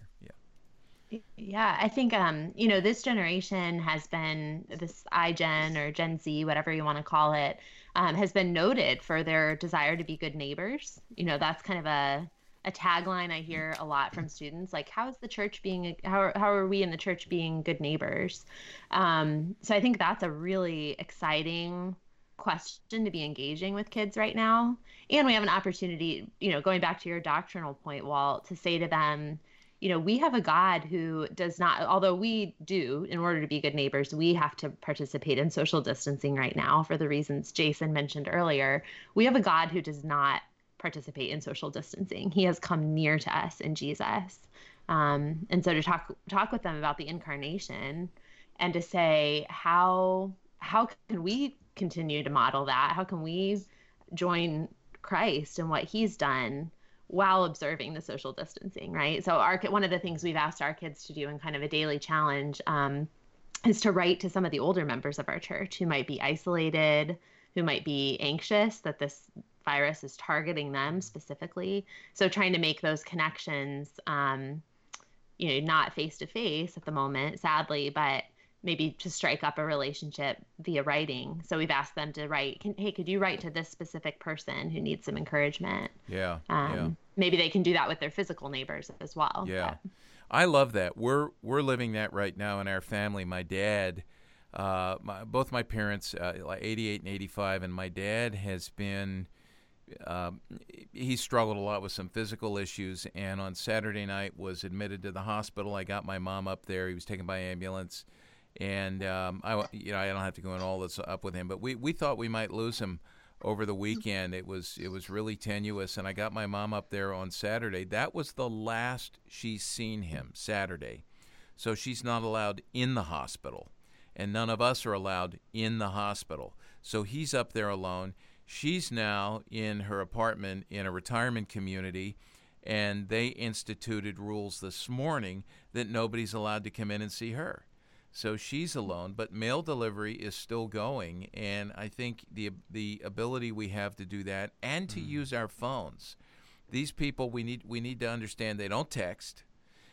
Yeah, I think, this generation has been, this iGen or Gen Z, whatever you want to call it, has been noted for their desire to be good neighbors. That's kind of a tagline I hear a lot from students, like, how is the church being, how are we in the church being good neighbors? So I think that's a really exciting question to be engaging with kids right now. And we have an opportunity, going back to your doctrinal point, Walt, to say to them, we have a God who does not, although we do, in order to be good neighbors, we have to participate in social distancing right now for the reasons Jason mentioned earlier. We have a God who does not participate in social distancing. He has come near to us in Jesus. And so to talk with them about the incarnation and to say, how can we continue to model that? How can we join Christ in what he's done while observing the social distancing, right? So one of the things we've asked our kids to do in kind of a daily challenge is to write to some of the older members of our church who might be isolated, who might be anxious that this virus is targeting them specifically. So trying to make those connections, not face to face at the moment, sadly, but maybe to strike up a relationship via writing. So we've asked them to write, hey, could you write to this specific person who needs some encouragement? Yeah. Maybe they can do that with their physical neighbors as well. Yeah. But I love that. We're living that right now in our family. My dad, both my parents, like 88 and 85, and my dad has been, he struggled a lot with some physical issues, and on Saturday night was admitted to the hospital. I got my mom up there. He was taken by ambulance. And I don't have to go in all this up with him, but we thought we might lose him over the weekend. It was really tenuous, and I got my mom up there on Saturday. That was the last she's seen him, Saturday. So she's not allowed in the hospital, and none of us are allowed in the hospital. So he's up there alone. She's now in her apartment in a retirement community, and they instituted rules this morning that nobody's allowed to come in and see her. So she's alone, but mail delivery is still going, and I think the ability we have to do that and to use our phones. These people, we need to understand they don't text.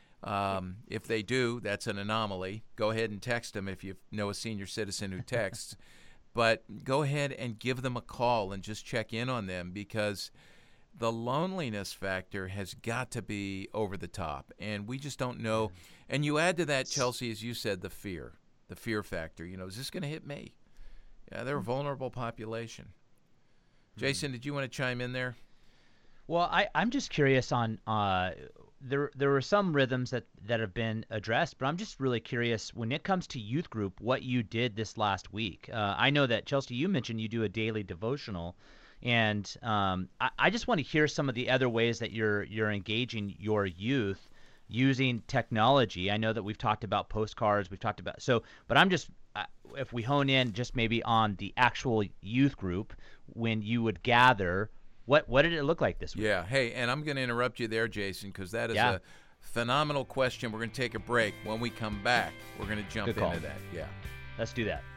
If they do, that's an anomaly. Go ahead and text them if you know a senior citizen who texts. But go ahead and give them a call and just check in on them, because the loneliness factor has got to be over the top, and we just don't know. And you add to that, Chelsea, as you said, the fear factor. Is this going to hit me? Yeah, they're a vulnerable population. Jason, did you want to chime in there? Well, I'm just curious on there were some rhythms that have been addressed, but I'm just really curious when it comes to youth group, what you did this last week. I know that, Chelsea, you mentioned you do a daily devotional. And I just want to hear some of the other ways that you're engaging your youth using technology. I know that we've talked about postcards, but I'm just, if we hone in just maybe on the actual youth group, when you would gather, what did it look like this week? Yeah. Hey, and I'm going to interrupt you there, Jason, because that is a phenomenal question. We're going to take a break. When we come back, we're going to jump into that. Yeah. Let's do that.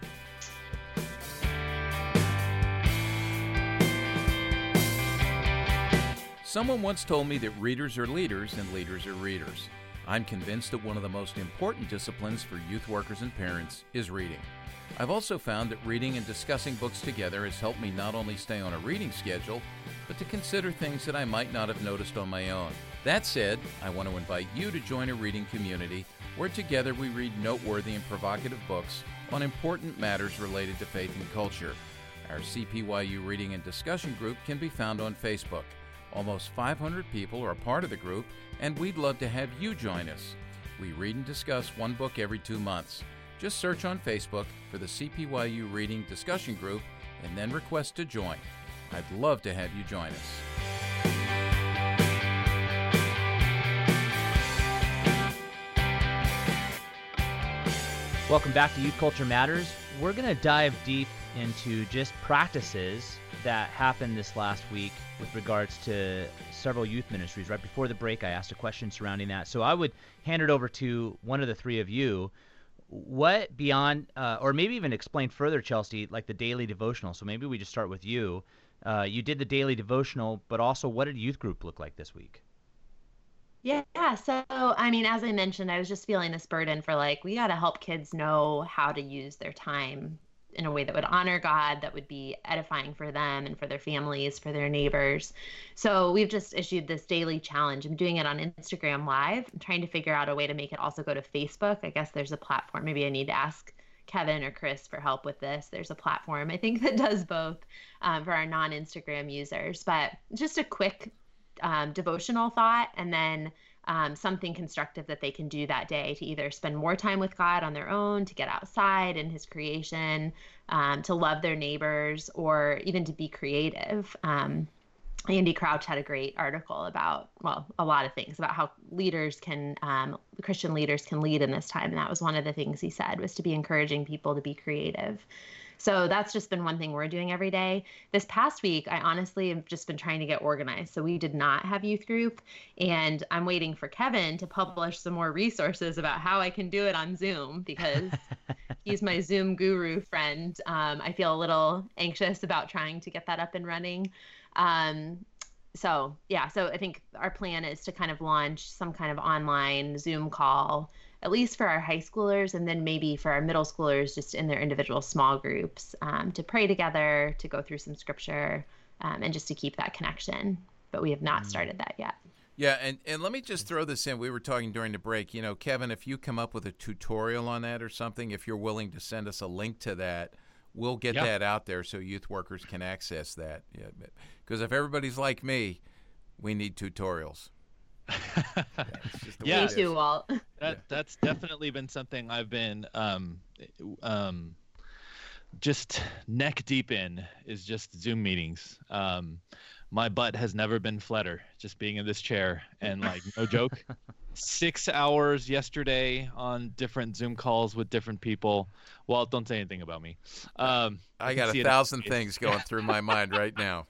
Someone once told me that readers are leaders and leaders are readers. I'm convinced that one of the most important disciplines for youth workers and parents is reading. I've also found that reading and discussing books together has helped me not only stay on a reading schedule, but to consider things that I might not have noticed on my own. That said, I want to invite you to join a reading community where together we read noteworthy and provocative books on important matters related to faith and culture. Our CPYU Reading and Discussion Group can be found on Facebook. Almost 500 people are a part of the group, and we'd love to have you join us. We read and discuss one book every 2 months. Just search on Facebook for the CPYU Reading Discussion Group and then request to join. I'd love to have you join us. Welcome back to Youth Culture Matters. We're going to dive deep into just practices that happened this last week with regards to several youth ministries. Right before the break, I asked a question surrounding that. So I would hand it over to one of the three of you. What beyond, or maybe even explain further, Chelsea, like the daily devotional. So maybe we just start with you. You did the daily devotional, but also what did youth group look like this week? Yeah. So, I mean, as I mentioned, I was just feeling this burden for we got to help kids know how to use their time in a way that would honor God, that would be edifying for them and for their families, for their neighbors. So we've just issued this daily challenge. I'm doing it on Instagram Live. I'm trying to figure out a way to make it also go to Facebook. I guess there's a platform. Maybe I need to ask Kevin or Chris for help with this. There's a platform, I think, that does both for our non-Instagram users. But just a quick devotional thought, and then something constructive that they can do that day to either spend more time with God on their own, to get outside in his creation, to love their neighbors, or even to be creative. Andy Crouch had a great article about, well, a lot of things about how Christian leaders can lead in this time. And that was one of the things he said, was to be encouraging people to be creative. So that's just been one thing we're doing every day. This past week, I honestly have just been trying to get organized. So we did not have youth group, and I'm waiting for Kevin to publish some more resources about how I can do it on Zoom, because he's my Zoom guru friend. I feel a little anxious about trying to get that up and running. So I think our plan is to kind of launch some kind of online Zoom call, at least for our high schoolers, and then maybe for our middle schoolers, just in their individual small groups, to pray together, to go through some scripture, and just to keep that connection. But we have not started that yet. Yeah, and let me just throw this in. We were talking during the break, Kevin, if you come up with a tutorial on that or something, if you're willing to send us a link to that, we'll get that out there so youth workers can access that. Yeah, because if everybody's like me, we need tutorials. Me too, Walt. That's definitely been something I've been just neck deep in, is just Zoom meetings. My butt has never been flatter just being in this chair, and like, no joke, 6 hours yesterday on different Zoom calls with different people. Well, don't say anything about me. I got 1,000 things going through my mind right now.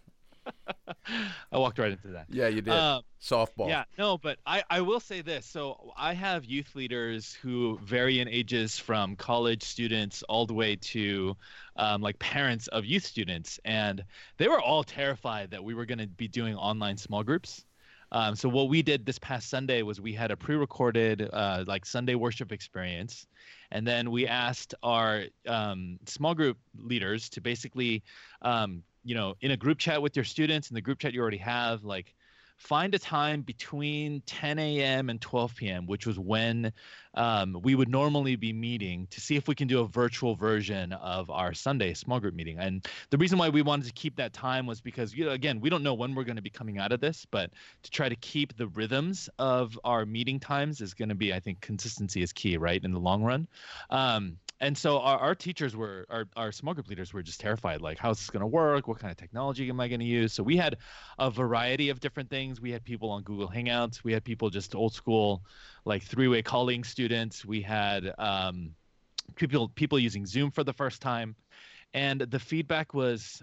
I walked right into that. Yeah, you did. Softball. Yeah, no, but I will say this. So I have youth leaders who vary in ages, from college students all the way to like parents of youth students. And they were all terrified that we were going to be doing online small groups. So what we did this past Sunday was we had a pre-recorded like Sunday worship experience. And then we asked our small group leaders to basically in a group chat with your students, in the group chat you already have, like, find a time between 10 a.m. and 12 p.m., which was when we would normally be meeting, to see if we can do a virtual version of our Sunday small group meeting. And the reason why we wanted to keep that time was because, again, we don't know when we're going to be coming out of this, but to try to keep the rhythms of our meeting times is going to be, I think, consistency is key, right, in the long run. And so our teachers were, our small group leaders were just terrified, like, how's this going to work? What kind of technology am I going to use? So we had a variety of different things. We had people on Google Hangouts. We had people just old school, like, three-way calling students. We had people using Zoom for the first time. And the feedback was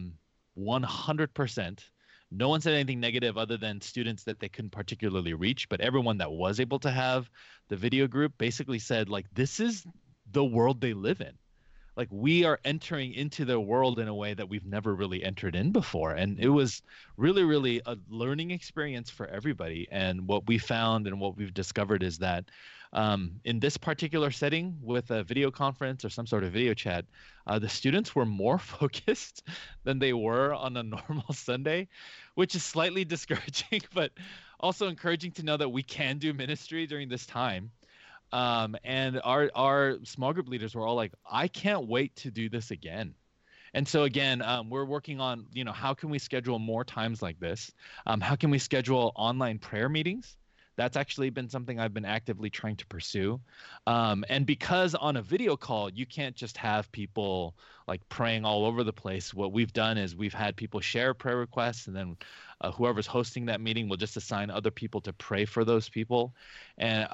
100%. No one said anything negative other than students that they couldn't particularly reach. But everyone that was able to have the video group basically said, like, this is the world they live in. Like, we are entering into their world in a way that we've never really entered in before. And it was really, really a learning experience for everybody. And what we found and what we've discovered is that in this particular setting with a video conference or some sort of video chat, the students were more focused than they were on a normal Sunday, which is slightly discouraging, but also encouraging to know that we can do ministry during this time. And our small group leaders were all like, I can't wait to do this again. And so again, we're working on, how can we schedule more times like this? How can we schedule online prayer meetings? That's actually been something I've been actively trying to pursue. And because on a video call, you can't just have people like praying all over the place. What we've done is we've had people share prayer requests, and then whoever's hosting that meeting will just assign other people to pray for those people. And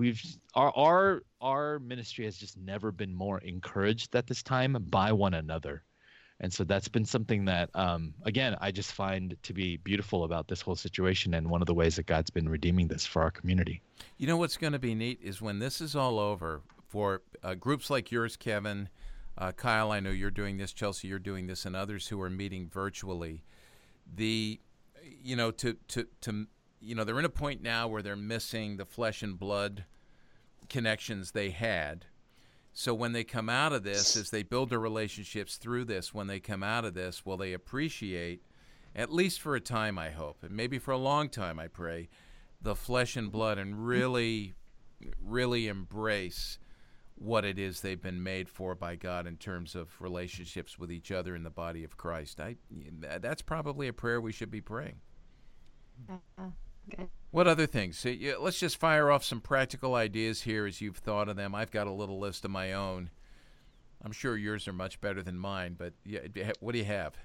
our ministry has just never been more encouraged at this time by one another. And so that's been something that, again, I just find to be beautiful about this whole situation, and one of the ways that God's been redeeming this for our community. You know what's going to be neat is when this is all over, for groups like yours, Kevin, Kyle, I know you're doing this, Chelsea, you're doing this, and others who are meeting virtually. They're in a point now where they're missing the flesh and blood connections they had. So when they come out of this, as they build their relationships through this, when they come out of this, will they appreciate, at least for a time, I hope, and maybe for a long time, I pray, the flesh and blood, and really, really embrace what it is they've been made for by God in terms of relationships with each other in the body of Christ. That's probably a prayer we should be praying. Okay. What other things? So, let's just fire off some practical ideas here as you've thought of them. I've got a little list of my own. I'm sure yours are much better than mine, but what do you have?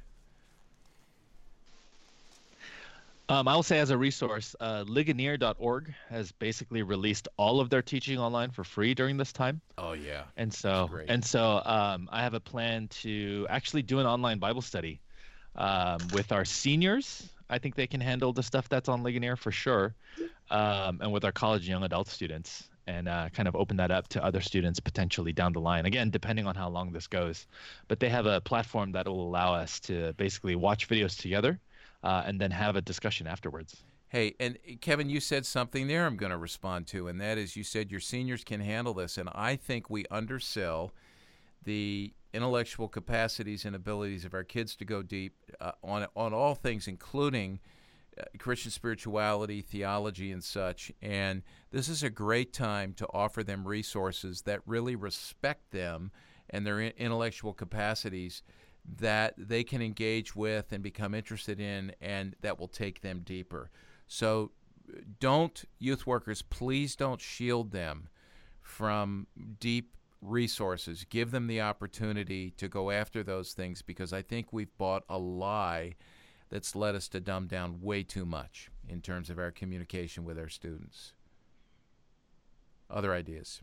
I will say, as a resource, Ligonier.org has basically released all of their teaching online for free during this time. Oh yeah, and so I have a plan to actually do an online Bible study with our seniors. I think they can handle the stuff that's on Ligonier for sure, and with our college and young adult students, and kind of open that up to other students potentially down the line. Again, depending on how long this goes, but they have a platform that will allow us to basically watch videos together. And then have a discussion afterwards. Hey, and Kevin, you said something there I'm going to respond to, and that is you said your seniors can handle this, and I think we undersell the intellectual capacities and abilities of our kids to go deep on all things, including Christian spirituality, theology, and such. And this is a great time to offer them resources that really respect them and their intellectual capacities, that they can engage with and become interested in, and that will take them deeper. So youth workers, please don't shield them from deep resources. Give them the opportunity to go after those things, because I think we've bought a lie that's led us to dumb down way too much in terms of our communication with our students. Other ideas?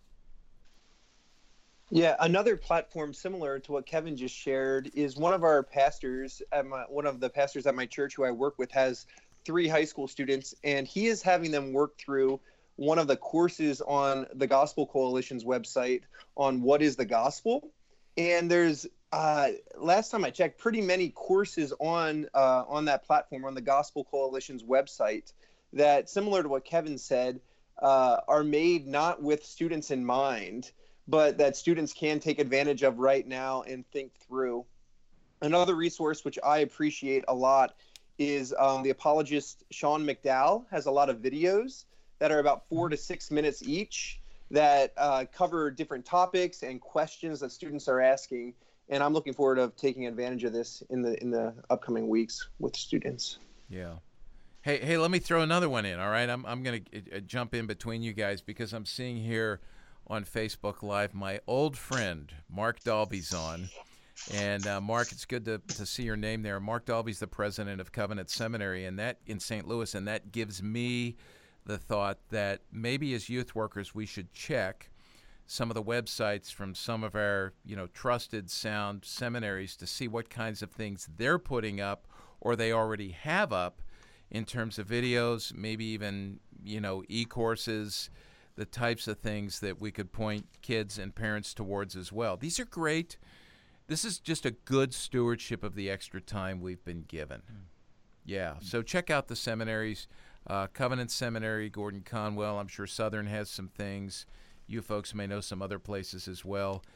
Yeah, another platform similar to what Kevin just shared is one of our pastors one of the pastors at my church who I work with has 3 high school students, and he is having them work through one of the courses on the Gospel Coalition's website on what is the gospel. And there's last time I checked, pretty many courses on that platform, on the Gospel Coalition's website, that, similar to what Kevin said, are made not with students in mind, but that students can take advantage of right now and think through. Another resource which I appreciate a lot is the apologist Sean McDowell has a lot of videos that are about 4 to 6 minutes each that cover different topics and questions that students are asking. And I'm looking forward to taking advantage of this in the upcoming weeks with students. Yeah. Hey, let me throw another one in, all right? I'm going to jump in between you guys, because I'm seeing here on Facebook Live my old friend Mark Dalby's on. And Mark, it's good to see your name there. Mark Dalby's the president of Covenant Seminary and that in St. Louis, and that gives me the thought that maybe as youth workers we should check some of the websites from some of our trusted, sound seminaries to see what kinds of things they're putting up or they already have up in terms of videos, maybe even e-courses, the types of things that we could point kids and parents towards as well. These are great. This is just a good stewardship of the extra time we've been given. Yeah, so check out the seminaries. Covenant Seminary, Gordon Conwell. I'm sure Southern has some things. You folks may know some other places as well.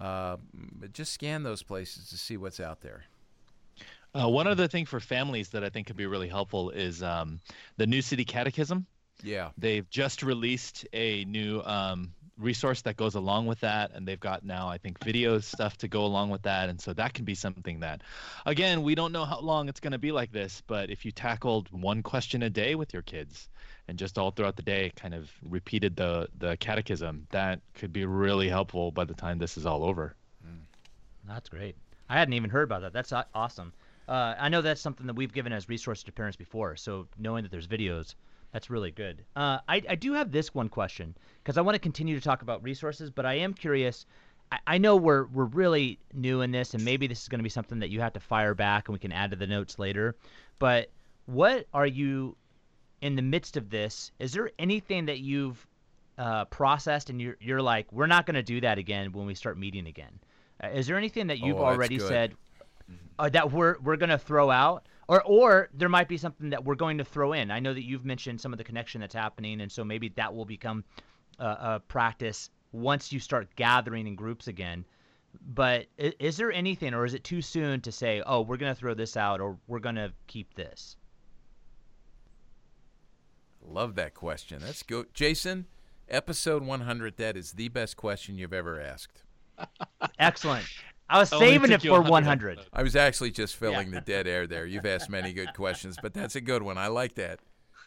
But just scan those places to see what's out there. One other thing for families that I think could be really helpful is the New City Catechism. Yeah. They've just released a new resource that goes along with that, and they've got now, I think, video stuff to go along with that. And so that can be something that, again, we don't know how long it's going to be like this, but if you tackled one question a day with your kids and just all throughout the day kind of repeated the catechism, that could be really helpful by the time this is all over. That's great. I hadn't even heard about that. That's awesome. I know that's something that we've given as resources to parents before, so knowing that there's videos, that's really good. I do have this one question, because I want to continue to talk about resources, but I am curious. I know we're really new in this, and maybe this is going to be something that you have to fire back and we can add to the notes later. But what are you, in the midst of this, is there anything that you've processed and you're like, we're not going to do that again when we start meeting again? Is there anything that you've already said that we're going to throw out? Or there might be something that we're going to throw in. I know that you've mentioned some of the connection that's happening, and so maybe that will become a practice once you start gathering in groups again. But is there anything, or is it too soon to say, oh, we're going to throw this out, or we're going to keep this? Love that question. That's good. Jason, episode 100, that is the best question you've ever asked. Excellent. I was saving it for 100. I was actually just filling the dead air there. You've asked many good questions, but that's a good one. I like that.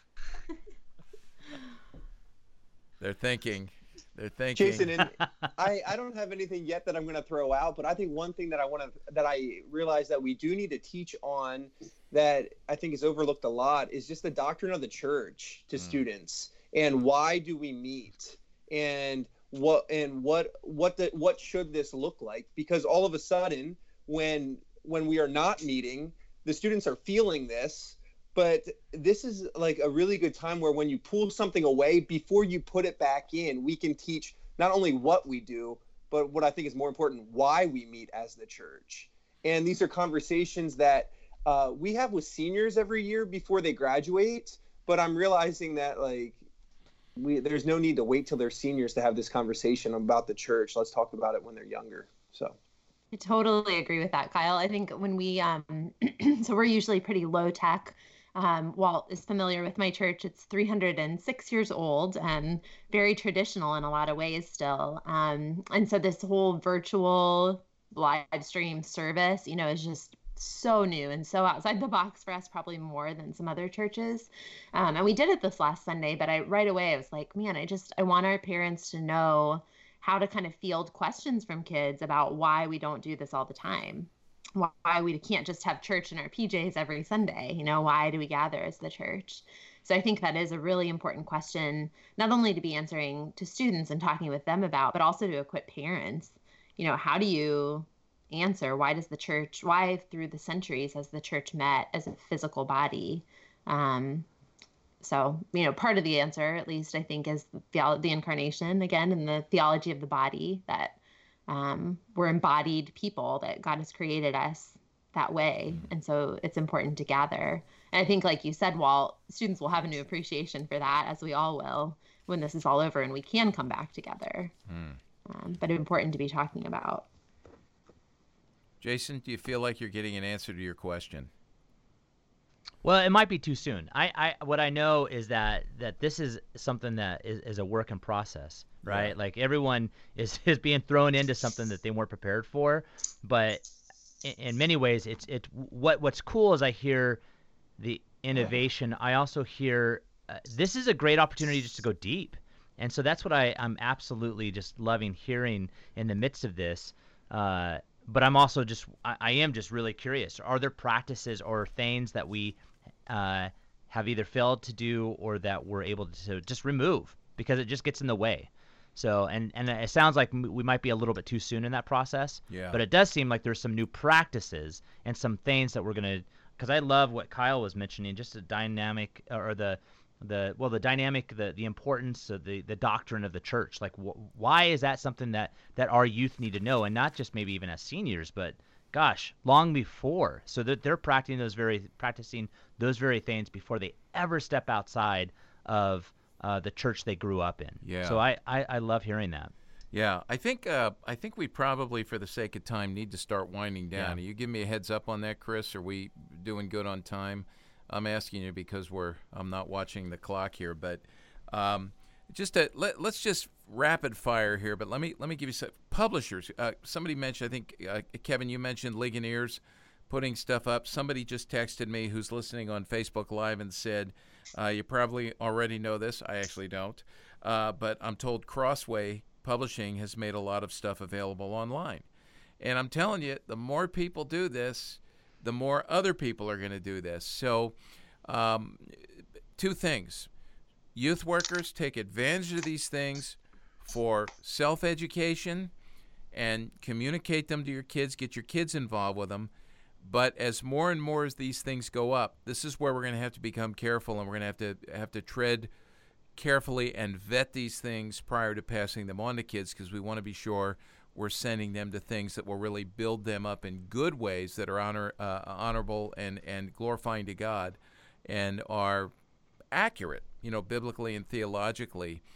They're thinking. Jason, and I don't have anything yet that I'm going to throw out, but I think one thing that I realize that we do need to teach on that I think is overlooked a lot is just the doctrine of the church to students, and why do we meet, and what should this look like? Because all of a sudden, when we are not meeting, the students are feeling this. But this is like a really good time where when you pull something away, before you put it back in, we can teach not only what we do, but what I think is more important, why we meet as the church. And these are conversations that we have with seniors every year before they graduate. But I'm realizing that there's no need to wait till they're seniors to have this conversation about the church. Let's talk about it when they're younger. So I totally agree with that, Kyle. I think when we so we're usually pretty low tech. Walt is familiar with my church. It's 306 years old and very traditional in a lot of ways still. And so this whole virtual live stream service, is just so new and so outside the box for us, probably more than some other churches. And we did it this last Sunday, but right away I was like, man, I want our parents to know how to kind of field questions from kids about why we don't do this all the time. Why we can't just have church in our PJs every Sunday, why do we gather as the church? So I think that is a really important question, not only to be answering to students and talking with them about, but also to equip parents. How do you answer, why through the centuries has the church met as a physical body? So, part of the answer, at least I think, is the incarnation again, and the theology of the body, that we're embodied people, that God has created us that way. And so it's important to gather. And I think, like you said, Walt, students will have a new appreciation for that, as we all will, when this is all over and we can come back together. But important to be talking about. Jason, do you feel like you're getting an answer to your question? Well, it might be too soon. What I know is that this is something that is a work in process, right? Yeah. Like everyone is being thrown into something that they weren't prepared for. But in many ways, what's cool is I hear the innovation. I also hear this is a great opportunity just to go deep. And so that's what I'm absolutely just loving hearing in the midst of this. But I'm also I am just really curious. Are there practices or things that we have either failed to do or that we're able to just remove because it just gets in the way? So, and it sounds like we might be a little bit too soon in that process. Yeah. But it does seem like there's some new practices and some things that we're going to, because I love what Kyle was mentioning, just the dynamic or the dynamic, the importance of the doctrine of the church. Like, why is that something that our youth need to know, and not just maybe even as seniors, but gosh, long before, so that they're practicing those very things before they ever step outside of the church they grew up in. Yeah. So I love hearing that. Yeah, I think we probably, for the sake of time, need to start winding down. Yeah. You give me a heads up on that, Chris? Are we doing good on time? I'm asking you because I'm not watching the clock here, but let's just rapid fire here. But let me give you some publishers. Somebody mentioned, I think Kevin, you mentioned Ligoniers putting stuff up. Somebody just texted me who's listening on Facebook Live and said, you probably already know this. I actually don't, but I'm told Crossway Publishing has made a lot of stuff available online, and I'm telling you, the more people do this, the more other people are going to do this. So two things. Youth workers, take advantage of these things for self-education and communicate them to your kids, get your kids involved with them. But as more and more as these things go up, this is where we're going to have to become careful, and we're going to have to tread carefully and vet these things prior to passing them on to kids, because we want to be sure we're sending them to things that will really build them up in good ways that are honorable and glorifying to God and are accurate, biblically and theologically.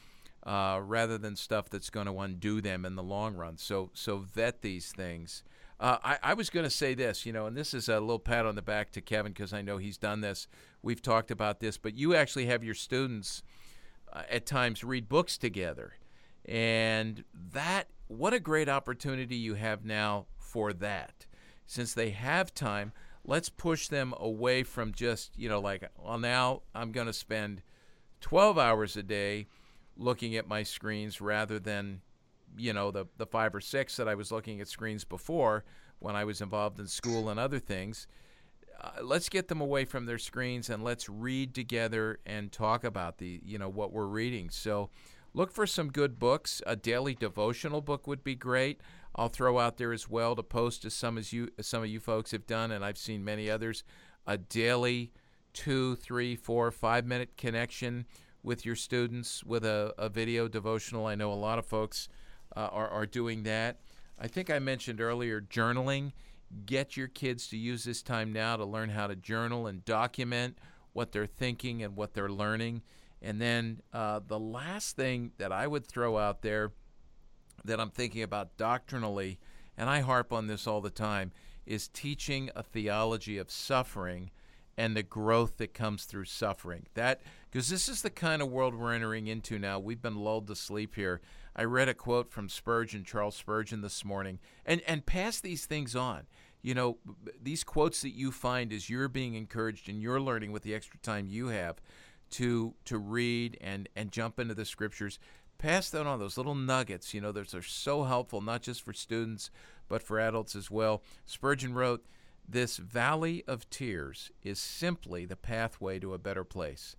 rather than stuff that's going to undo them in the long run. So vet these things. I was going to say this, and this is a little pat on the back to Kevin because I know he's done this. We've talked about this, but you actually have your students at times read books together. And what a great opportunity you have now for that. Since they have time, let's push them away from just, now I'm going to spend 12 hours a day looking at my screens rather than, the 5 or 6 that I was looking at screens before when I was involved in school and other things. Let's get them away from their screens and let's read together and talk about what we're reading. So look for some good books. A daily devotional book would be great. I'll throw out there as well to post as some of you folks have done, and I've seen many others, a daily 2, 3, 4, 5-minute connection with your students with a video devotional. I know a lot of folks are doing that. I think I mentioned earlier journaling. Get your kids to use this time now to learn how to journal and document what they're thinking and what they're learning. And then the last thing that I would throw out there that I'm thinking about doctrinally, and I harp on this all the time, is teaching a theology of suffering and the growth that comes through suffering. Because this is the kind of world we're entering into now. We've been lulled to sleep here. I read a quote from Spurgeon, Charles Spurgeon, this morning, and pass these things on. These quotes that you find as you're being encouraged and you're learning with the extra time you have to read and jump into the scriptures, pass that on, those little nuggets. Those are so helpful, not just for students, but for adults as well. Spurgeon wrote, "This valley of tears is simply the pathway to a better place.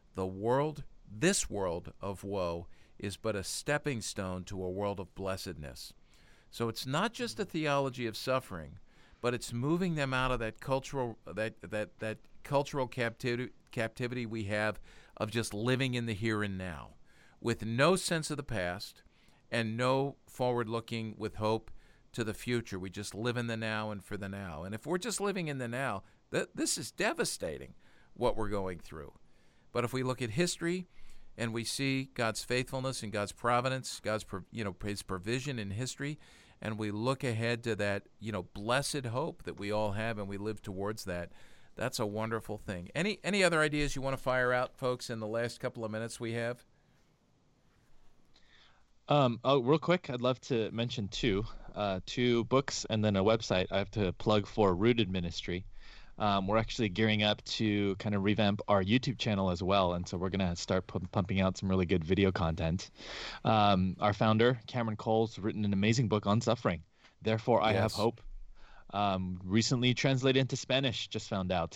This world of woe is but a stepping stone to a world of blessedness." So it's not just a theology of suffering, but it's moving them out of that cultural captivity we have of just living in the here and now, with no sense of the past and no forward-looking with hope to the future. We just live in the now and for the now. And if we're just living in the now, this is devastating, what we're going through. But if we look at history and we see God's faithfulness and God's providence, God's His provision in history, and we look ahead to that blessed hope that we all have, and we live towards that, that's a wonderful thing. Any other ideas you want to fire out, folks, in the last couple of minutes we have? Real quick, I'd love to mention two books and then a website I have to plug for Rooted Ministry. We're actually gearing up to kind of revamp our YouTube channel as well, and so we're going to start pumping out some really good video content. Our founder, Cameron Cole's written an amazing book on suffering, Therefore I Have Hope. Recently translated into Spanish, just found out.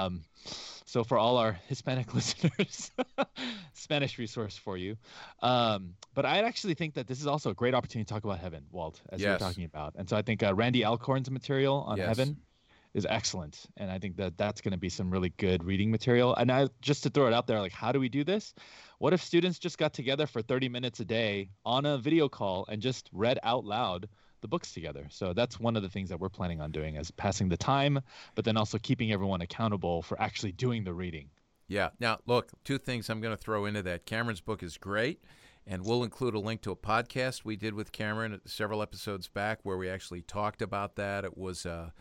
So for all our Hispanic listeners, Spanish resource for you. But I actually think that this is also a great opportunity to talk about heaven, Walt, as you're talking about. And so I think Randy Alcorn's material on heaven is excellent. And I think that that's going to be some really good reading material. And just to throw it out there, like, how do we do this? What if students just got together for 30 minutes a day on a video call and just read out loud the books together? So that's one of the things that we're planning on doing, is passing the time, but then also keeping everyone accountable for actually doing the reading. Yeah. Now, look, two things I'm going to throw into that. Cameron's book is great, and we'll include a link to a podcast we did with Cameron several episodes back where we actually talked about that. It was a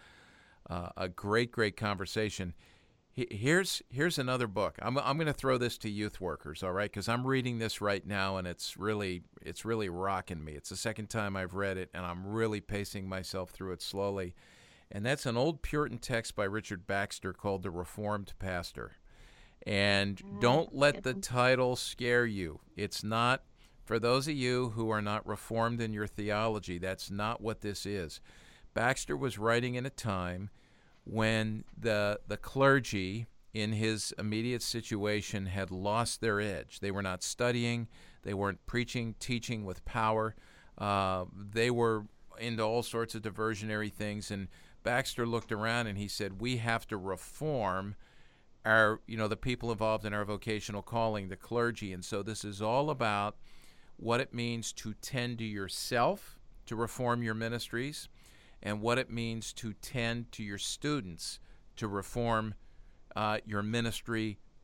great conversation. Here's another book. I'm going to throw this to youth workers, all right? Because I'm reading this right now, and it's really rocking me. It's the second time I've read it, and I'm really pacing myself through it slowly. And that's an old Puritan text by Richard Baxter called The Reformed Pastor. And don't let the title scare you. It's not, for those of you who are not reformed in your theology, that's not what this is. Baxter was writing in a time when the clergy in his immediate situation had lost their edge. They were not studying. They weren't preaching, teaching with power. They were into all sorts of diversionary things. And Baxter looked around and he said, we have to reform the people involved in our vocational calling, the clergy. And so this is all about what it means to tend to yourself, to reform your ministries, and what it means to tend to your students, to reform your ministry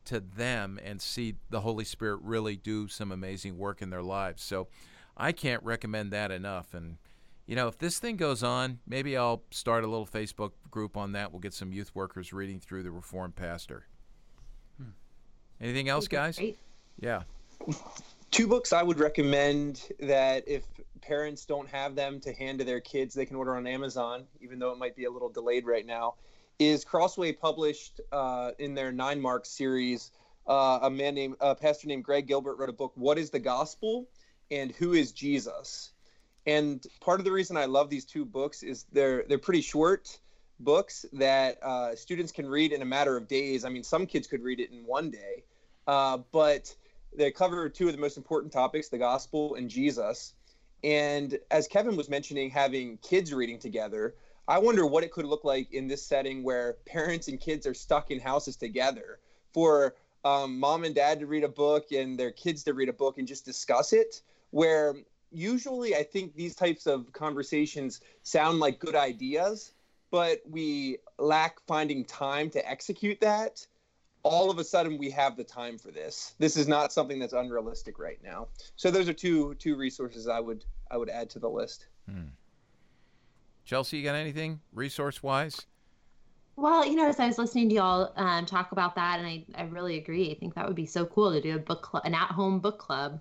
to them and see the Holy Spirit really do some amazing work in their lives. So I can't recommend that enough. And, if this thing goes on, maybe I'll start a little Facebook group on that. We'll get some youth workers reading through the Reformed Pastor. Anything else, guys? Great. Yeah. 2 books I would recommend that if parents don't have them to hand to their kids, they can order on Amazon, even though it might be a little delayed right now, is Crossway published in their 9 Mark series. A pastor named Greg Gilbert wrote a book, What is the Gospel and Who is Jesus? And part of the reason I love these 2 books is they're pretty short books that students can read in a matter of days. I mean, some kids could read it in one day, but they cover 2 of the most important topics, the gospel and Jesus. And as Kevin was mentioning, having kids reading together, I wonder what it could look like in this setting where parents and kids are stuck in houses together, for mom and dad to read a book and their kids to read a book and just discuss it, where usually I think these types of conversations sound like good ideas, but we lack finding time to execute that. All of a sudden we have the time for this. This is not something that's unrealistic right now. So those are two resources I would add to the list. Chelsea, you got anything resource-wise? Well, as I was listening to y'all talk about that, and I really agree. I think that would be so cool to do a book club, an at-home book club.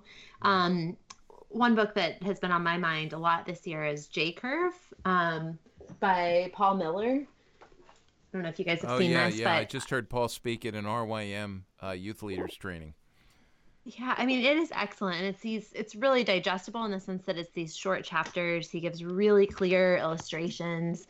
One book that has been on my mind a lot this year is J-Curve by Paul Miller. I don't know if you guys have seen this. Yeah, I just heard Paul speak at an RYM youth leaders training. Yeah, I mean, it is excellent. And it's really digestible in the sense that it's these short chapters. He gives really clear illustrations.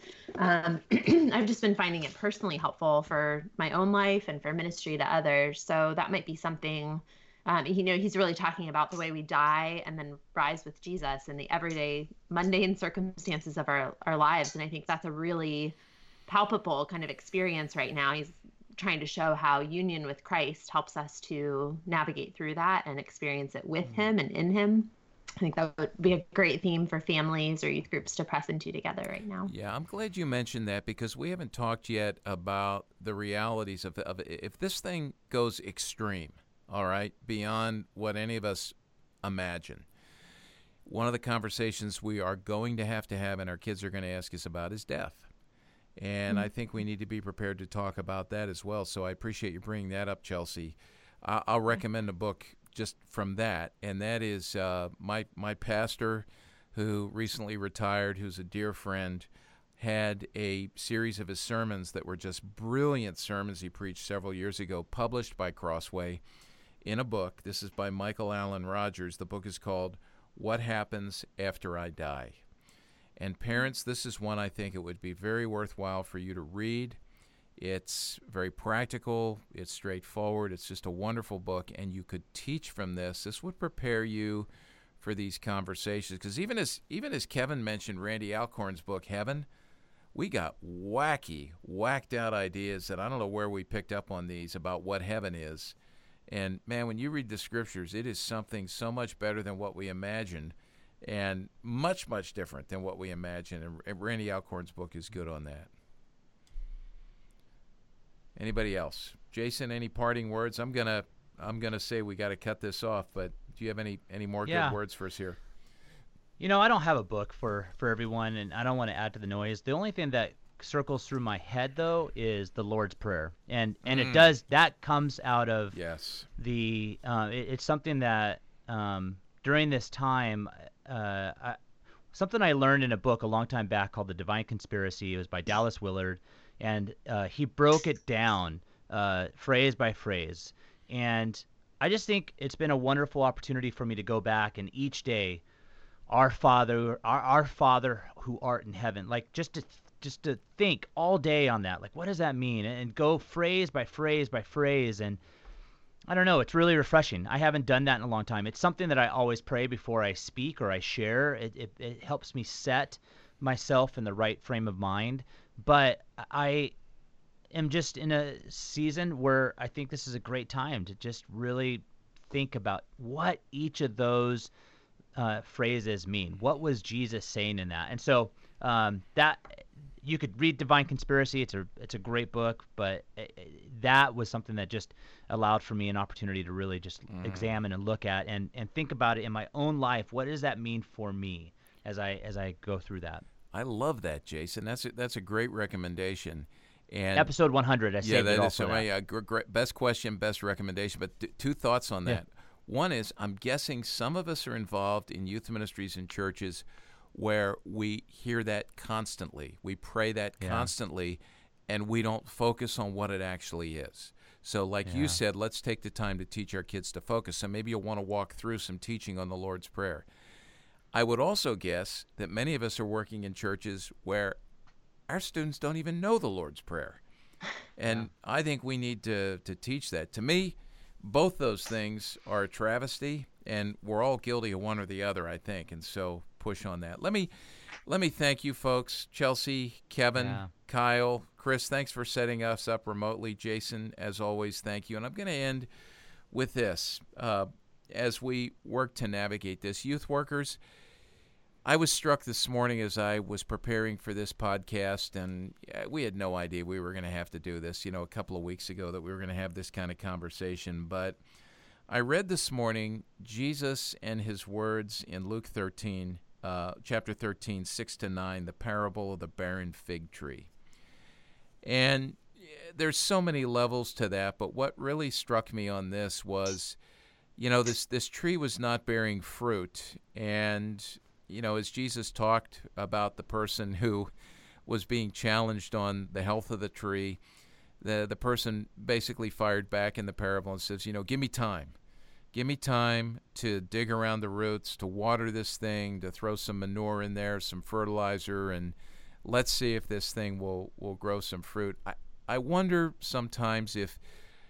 I've just been finding it personally helpful for my own life and for ministry to others. So that might be something, he's really talking about the way we die and then rise with Jesus in the everyday mundane circumstances of our lives. And I think that's a really palpable kind of experience right now. He's trying to show how union with Christ helps us to navigate through that and experience it with him and in him. I think that would be a great theme for families or youth groups to press into together right now. Yeah, I'm glad you mentioned that, because we haven't talked yet about the realities of if this thing goes extreme, all right, beyond what any of us imagine. One of the conversations we are going to have and our kids are going to ask us about is death. And I think we need to be prepared to talk about that as well. So I appreciate you bringing that up, Chelsea. I'll recommend a book just from that, and that is my pastor, who recently retired, who's a dear friend, had a series of his sermons that were just brilliant sermons he preached several years ago, published by Crossway in a book. This is by Michael Allen Rogers. The book is called What Happens After I Die. And parents, this is one I think it would be very worthwhile for you to read. It's very practical. It's straightforward. It's just a wonderful book, and you could teach from this. This would prepare you for these conversations, because even as Kevin mentioned Randy Alcorn's book, Heaven, we got whacked out ideas that I don't know where we picked up on these about what heaven is. And, man, when you read the scriptures, it is something so much better than what we imagine, and much, much different than what we imagine. And Randy Alcorn's book is good on that. Anybody else? Jason, any parting words? I'm gonna say we got to cut this off, but do you have any more good words for us here? I don't have a book for everyone, and I don't want to add to the noise. The only thing that circles through my head, though, is the Lord's Prayer, and it does, that comes out of the it's something that during this time, something I learned in a book a long time back called The Divine Conspiracy. It was by Dallas Willard, and he broke it down phrase by phrase. And I just think it's been a wonderful opportunity for me to go back and each day, our Father who art in heaven, like just to think all day on that, like what does that mean, and go phrase by phrase by phrase. And I don't know, it's really refreshing. I haven't done that in a long time. It's something that I always pray before I speak or I share. It helps me set myself in the right frame of mind. But I am just in a season where I think this is a great time to just really think about what each of those phrases mean. What was Jesus saying in that? And so that you could read Divine Conspiracy. It's a great book, but that was something that just allowed for me an opportunity to really just examine and look at and think about it in my own life. What does that mean for me as I go through that? I love that, Jason. That's a great recommendation. And episode 100, I saved it all for that. Great, best question, best recommendation. But two thoughts on that. One is, I'm guessing some of us are involved in youth ministries and churches where we hear that constantly. We pray that constantly, and we don't focus on what it actually is. So like you said, let's take the time to teach our kids to focus. So maybe you'll want to walk through some teaching on the Lord's Prayer. I would also guess that many of us are working in churches where our students don't even know the Lord's Prayer. And I think we need to teach that. To me, both those things are a travesty, and we're all guilty of one or the other, I think, and so push on that. Let me thank you folks, Chelsea, Kevin, Kyle, Chris, thanks for setting us up remotely. Jason, as always, thank you. And I'm going to end with this. As we work to navigate this, youth workers, I was struck this morning as I was preparing for this podcast, and we had no idea we were going to have to do this, a couple of weeks ago, that we were going to have this kind of conversation. But I read this morning Jesus and his words in Luke 13, chapter 13, 6-9, the parable of the barren fig tree. And there's so many levels to that, but what really struck me on this was, this tree was not bearing fruit. And as Jesus talked about the person who was being challenged on the health of the tree, the person basically fired back in the parable and says, give me time. Give me time to dig around the roots, to water this thing, to throw some manure in there, some fertilizer, and let's see if this thing will grow some fruit. I wonder sometimes if,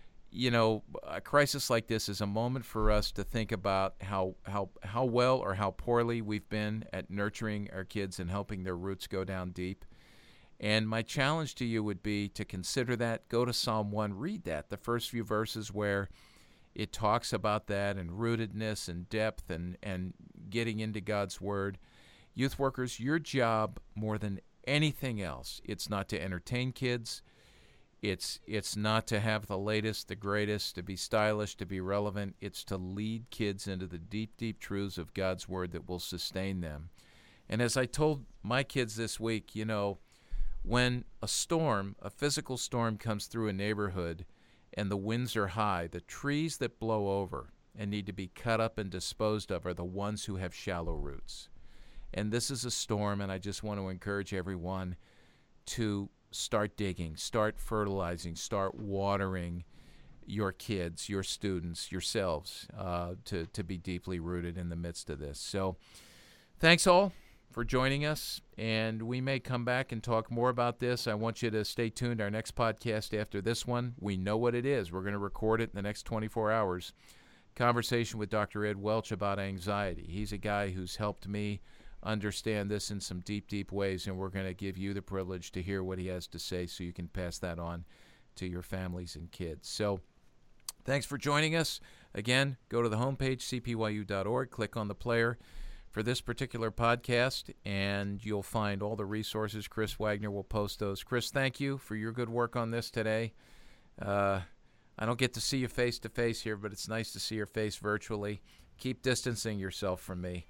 a crisis like this is a moment for us to think about how well or how poorly we've been at nurturing our kids and helping their roots go down deep. And my challenge to you would be to consider that. Go to Psalm 1, read that, the first few verses where it talks about that and rootedness and depth and getting into God's Word. Youth workers, your job more than anything else, it's not to entertain kids. It's not to have the latest, the greatest, to be stylish, to be relevant. It's to lead kids into the deep, deep truths of God's Word that will sustain them. And as I told my kids this week, when a storm, a physical storm comes through a neighborhood and the winds are high, the trees that blow over and need to be cut up and disposed of are the ones who have shallow roots. And this is a storm, and I just want to encourage everyone to start digging, start fertilizing, start watering your kids, your students, yourselves, to be deeply rooted in the midst of this. So thanks all for joining us, and we may come back and talk more about this. I want you to stay tuned. Our next podcast after this one, we know what it is. We're going to record it in the next 24 hours. Conversation with Dr. Ed Welch about anxiety. He's a guy who's helped me understand this in some deep, deep ways, and we're going to give you the privilege to hear what he has to say so you can pass that on to your families and kids. So thanks for joining us. Again, go to the homepage, cpyu.org, click on the player for this particular podcast, and you'll find all the resources. Chris Wagner will post those. Chris, thank you for your good work on this today. I don't get to see you face-to-face here, but it's nice to see your face virtually. Keep distancing yourself from me.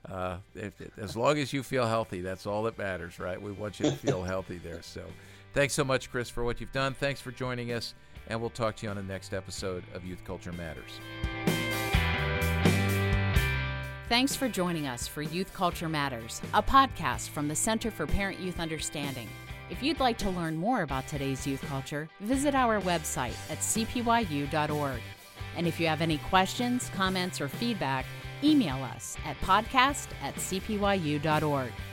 As long as you feel healthy, that's all that matters, right? We want you to feel healthy there. So thanks so much, Chris, for what you've done. Thanks for joining us, and we'll talk to you on the next episode of Youth Culture Matters. Thanks for joining us for Youth Culture Matters, a podcast from the Center for Parent-Youth Understanding. If you'd like to learn more about today's youth culture, visit our website at cpyu.org. And if you have any questions, comments, or feedback, email us at podcast@cpyu.org.